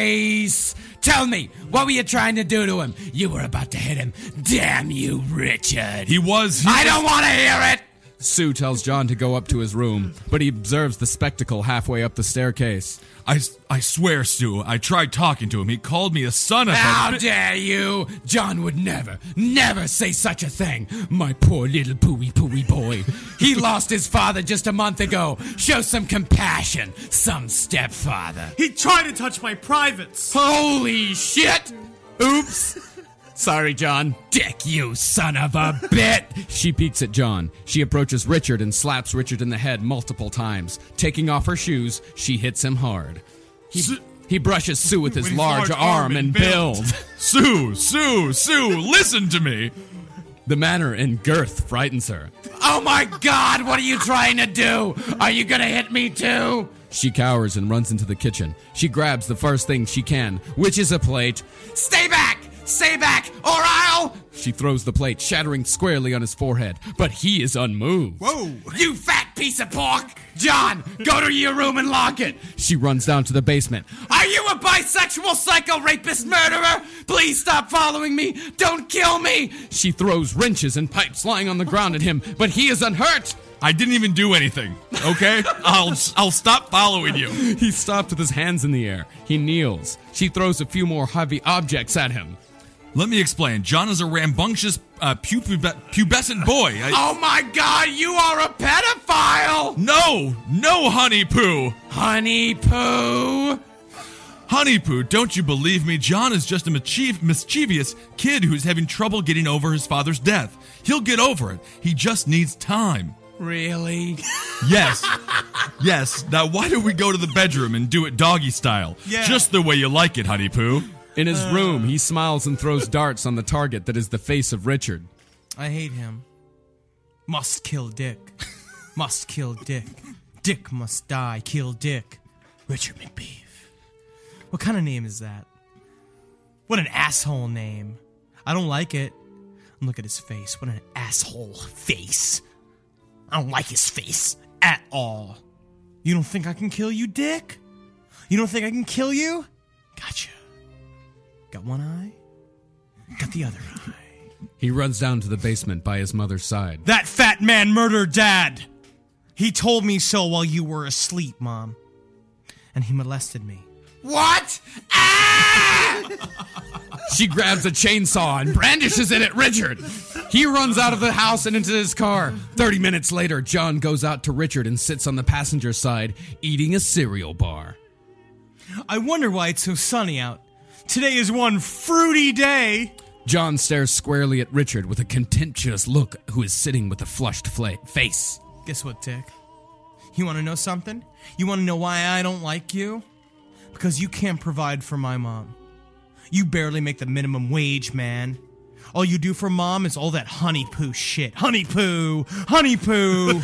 S5: face? Tell me, what were you trying to do to him? You were about to hit him. Damn you, Richard.
S4: He was. He
S5: I
S4: was-
S5: don't want to hear it! Sue tells John to go up to his room, but he observes the spectacle halfway up the staircase.
S4: I, I swear, Sue, I tried talking to him. He called me a son of
S5: How
S4: a...
S5: dare you! John would never, never say such a thing. My poor little pooey pooey boy. He lost his father just a month ago. Show some compassion, some stepfather.
S3: He tried to touch my privates.
S5: Holy shit! Oops! Sorry, John. Dick, you son of a bit! She peeks at John. She approaches Richard and slaps Richard in the head multiple times. Taking off her shoes, she hits him hard. He, he brushes Sue with his
S3: With his
S5: large,
S3: large
S5: arm and build.
S4: Sue, Sue, Sue, listen to me.
S5: The manner and girth frightens her. Oh my God, what are you trying to do? Are you gonna hit me too? She cowers and runs into the kitchen. She grabs the first thing she can, which is a plate. Stay back! Stay back, or I'll... She throws the plate, shattering squarely on his forehead, but he is unmoved.
S3: Whoa.
S5: You fat piece of pork! John, go to your room and lock it! She runs down to the basement. Are you a bisexual psycho rapist murderer? Please stop following me! Don't kill me! She throws wrenches and pipes lying on the ground at him, but he is unhurt!
S4: I didn't even do anything, okay? I'll I'll stop following you.
S5: He stopped with his hands in the air. He kneels. She throws a few more heavy objects at him.
S4: Let me explain. John is a rambunctious, uh, pube- pubescent boy. I-
S5: Oh my God, you are a pedophile!
S4: No, no, Honey Poo.
S5: Honey Poo!
S4: Honey Poo, don't you believe me? John is just a mischiev- mischievous kid who's having trouble getting over his father's death. He'll get over it. He just needs time.
S5: Really?
S4: Yes. Yes. Now, why don't we go to the bedroom and do it doggy style?
S3: Yeah.
S4: Just the way you like it, Honey Poo.
S5: In his room, he smiles and throws darts on the target that is the face of Richard.
S3: I hate him. Must kill Dick. Must kill Dick. Dick must die. Kill Dick. Richard McBeef. What kind of name is that? What an asshole name. I don't like it. And look at his face. What an asshole face. I don't like his face at all. You don't think I can kill you, Dick? You don't think I can kill you? Gotcha. Got one eye? Got the other eye.
S5: He runs down to the basement by his mother's side.
S3: That fat man murdered Dad. He told me so while you were asleep, Mom. And he molested me.
S5: What? Ah! She grabs a chainsaw and brandishes it at Richard. He runs out of the house and into his car. Thirty minutes later, John goes out to Richard and sits on the passenger side, eating a cereal bar.
S3: I wonder why it's so sunny out. Today is one fruity day.
S5: John stares squarely at Richard with a contemptuous look, who is sitting with a flushed fla- face.
S3: Guess what, Dick? You want to know something? You want to know why I don't like you? Because you can't provide for my mom. You barely make the minimum wage, man. All you do for mom is all that honey poo shit. Honey poo! Honey poo!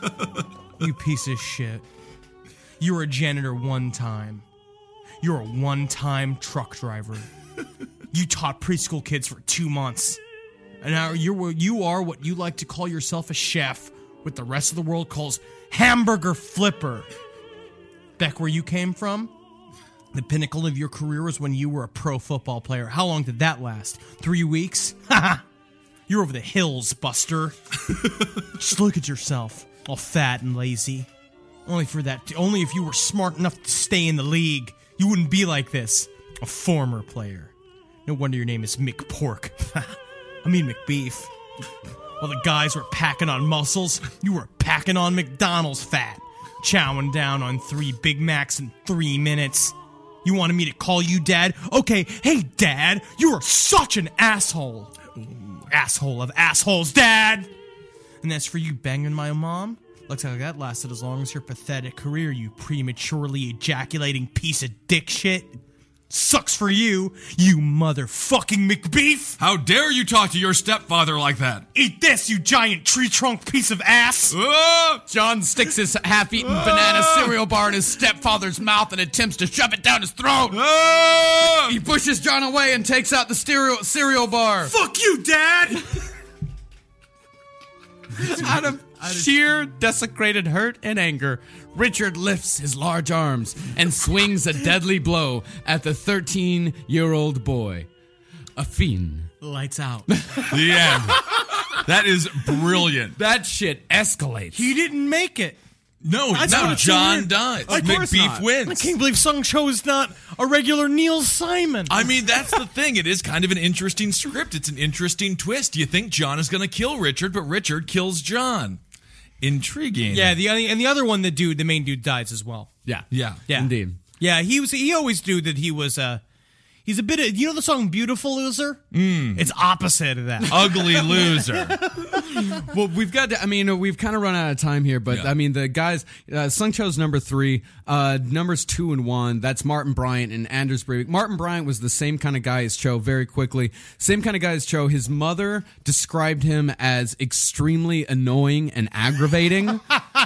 S3: You piece of shit. You were a janitor one time. You're a one-time truck driver. You taught preschool kids for two months. And now you're, you are what you like to call yourself a chef, what the rest of the world calls hamburger flipper. Back where you came from, the pinnacle of your career was when you were a pro football player. How long did that last? Three weeks? Haha! You're over the hills, Buster. Just look at yourself, all fat and lazy. Only for that, only if you were smart enough to stay in the league, you wouldn't be like this. A former player. No wonder your name is McPork. I mean McBeef. While the guys were packing on muscles, you were packing on McDonald's fat. Chowing down on three Big Macs in three minutes. You wanted me to call you Dad? Okay, hey Dad, you are such an asshole. Asshole of assholes, Dad! And as for you banging my mom, looks like that lasted as long as your pathetic career, you prematurely ejaculating piece of dick shit. Sucks for you, you motherfucking McBeef!
S4: How dare you talk to your stepfather like that?
S3: Eat this, you giant tree trunk piece of ass!
S4: Ah!
S5: John sticks his half-eaten banana cereal bar in his stepfather's mouth and attempts to shove it down his throat.
S4: Ah!
S5: He pushes John away and takes out the stereo- cereal bar.
S3: Fuck you, Dad!
S5: Out of sheer desecrated hurt and anger, Richard lifts his large arms and swings a deadly blow at the thirteen-year-old boy. A fiend.
S3: Lights out.
S4: The end. That is brilliant.
S5: That shit escalates.
S3: He didn't make it.
S4: No,
S3: That's
S4: no,
S3: not so
S4: John
S3: weird.
S4: dies.
S3: Of course
S4: McBeef
S3: not. I
S4: wins.
S3: can't believe Sung Cho is not a regular Neil Simon.
S4: I mean, that's the thing. It is kind of an interesting script. It's an interesting twist. You think John is going to kill Richard, but Richard kills John. Intriguing.
S3: Yeah, the and the other one, the dude, the main dude, dies as well.
S5: Yeah.
S4: Yeah.
S3: Yeah,
S5: Indeed.
S3: Yeah, he was. He always knew that he was. Uh, he's a bit of. You know the song "Beautiful Loser"? Mm. It's opposite of that.
S4: Ugly loser.
S5: Well, we've got to, I mean, we've kind of run out of time here, but
S4: Yeah.
S5: I mean, the guys, uh, Sung Cho's number three, uh, numbers two and one, that's Martin Bryant and Anders Breivik. Martin Bryant was the same kind of guy as Cho, very quickly. Same kind of guy as Cho. His mother described him as extremely annoying and aggravating.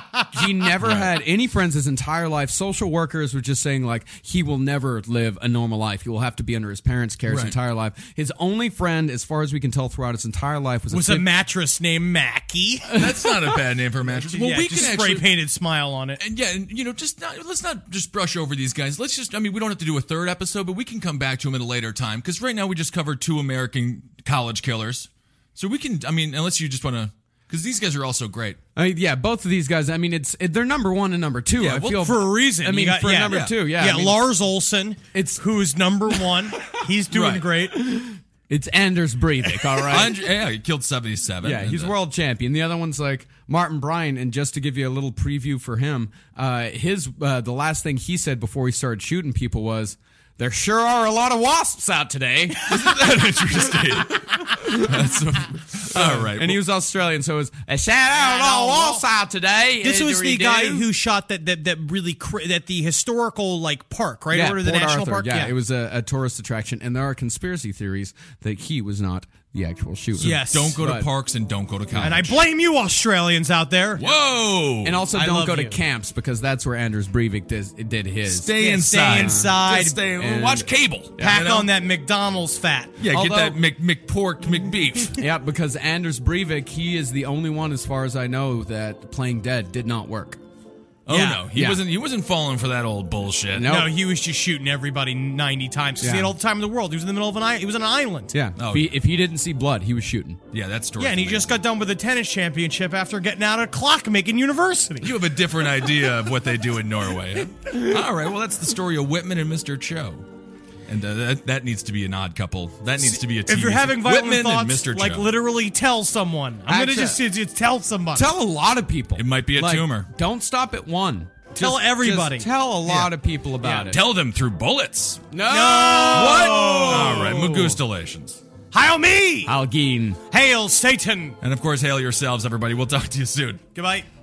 S5: He never had any friends his entire life. Social workers were just saying, like, he will never live a normal life. He will have to be under his parents' care his
S4: Right.
S5: entire life. His only friend, as far as we can tell throughout his entire life, was,
S3: Was
S5: a
S3: a
S5: fif-
S3: mattress named Mackie.
S4: That's not a bad name for a mattress. Well,
S3: yeah,
S4: we
S3: just
S4: can
S3: spray
S4: actually.
S3: painted smile on it.
S4: And yeah, and you know, just not, let's not just brush over these guys. Let's just, I mean, we don't have to do a third episode, but we can come back to them at a later time. Because right now we just covered two American college killers. So we can, I mean, unless you just want to, because these guys are also great.
S5: I mean, yeah, both of these guys. I mean, it's it, they're number one and number two.
S4: Yeah,
S5: I
S4: well,
S5: feel
S3: For a reason.
S5: I mean,
S3: You got-
S5: for
S3: yeah,
S5: number
S4: yeah.
S5: two, yeah.
S3: Yeah,
S5: I mean,
S3: Lars Olson,
S5: It's-
S3: who's number one. He's doing
S4: Right.
S3: great.
S5: it's Anders Breivik. All right.
S4: Andre, yeah, he killed seventy-seven.
S5: Yeah,
S4: And,
S5: he's
S4: uh,
S5: world champion. The other one's like Martin Bryant, and just to give you a little preview for him, uh, his uh, the last thing he said before he started shooting people was, "There sure are a lot of wasps out today."
S4: Isn't that interesting? That's a, all right.
S5: And he was Australian, so it was a shout out all wasps out today.
S3: This was the
S5: Didgeridoo.
S3: guy who shot that that that really cra- that the historical like park, right?
S5: Yeah,
S3: Or the
S5: Port
S3: national
S5: Arthur.
S3: park.
S5: Yeah, it was a, a tourist attraction, and there are conspiracy theories that he was not the actual shooter.
S3: Yes.
S4: don't go to
S5: But-
S4: parks and don't go to college.
S3: And I blame you, Australians out there.
S4: Whoa!
S5: And also,
S3: I
S5: don't
S3: love
S5: go to
S3: you.
S5: camps because that's where Anders Breivik did, did his.
S4: stay
S3: Yeah,
S4: inside.
S3: stay inside.
S4: Just stay,
S5: And-
S4: watch cable.
S3: Pack
S4: you know?
S3: on that McDonald's fat.
S4: Yeah,
S5: Although-
S4: get that Mc, McPork, McBeef.
S5: Yeah, because Anders Breivik, he is the only one, as far as I know, that playing dead did not work.
S4: Oh
S3: Yeah.
S4: no, he
S5: Yeah.
S4: wasn't. He wasn't falling for that old bullshit.
S5: No.
S3: No, he was just shooting everybody ninety times. 'Cause
S5: Yeah.
S3: He had all the time in the world. He was in the middle of an island. He was on an island.
S5: Yeah,
S4: Oh.
S5: if, he, if he didn't see blood, he was shooting.
S4: Yeah, that story.
S3: Yeah, and he just got done with the tennis championship after getting out of clockmaking university.
S4: You have a different idea of what they do in Norway. Huh? All right, well, that's the story of Whitman and Mister Cho. And uh, that, that needs to be an odd couple. That needs to be a team.
S3: If you're having violent
S4: Whitman and
S3: thoughts,
S4: Mister
S3: like
S4: Joe.
S3: literally tell someone. I'm
S5: Actually-
S3: gonna just, just tell somebody.
S5: Tell a lot of people.
S4: It might be a
S5: Like,
S4: tumor.
S5: Don't stop at one.
S3: Tell
S5: Just-
S3: everybody.
S5: just tell a lot of people about it.
S4: Tell them through bullets.
S5: no.
S4: What? All right, Magustalations.
S3: Hail me!
S5: Algene.
S3: Hail Satan!
S4: And of course, hail yourselves, everybody. We'll talk to you soon.
S3: Goodbye.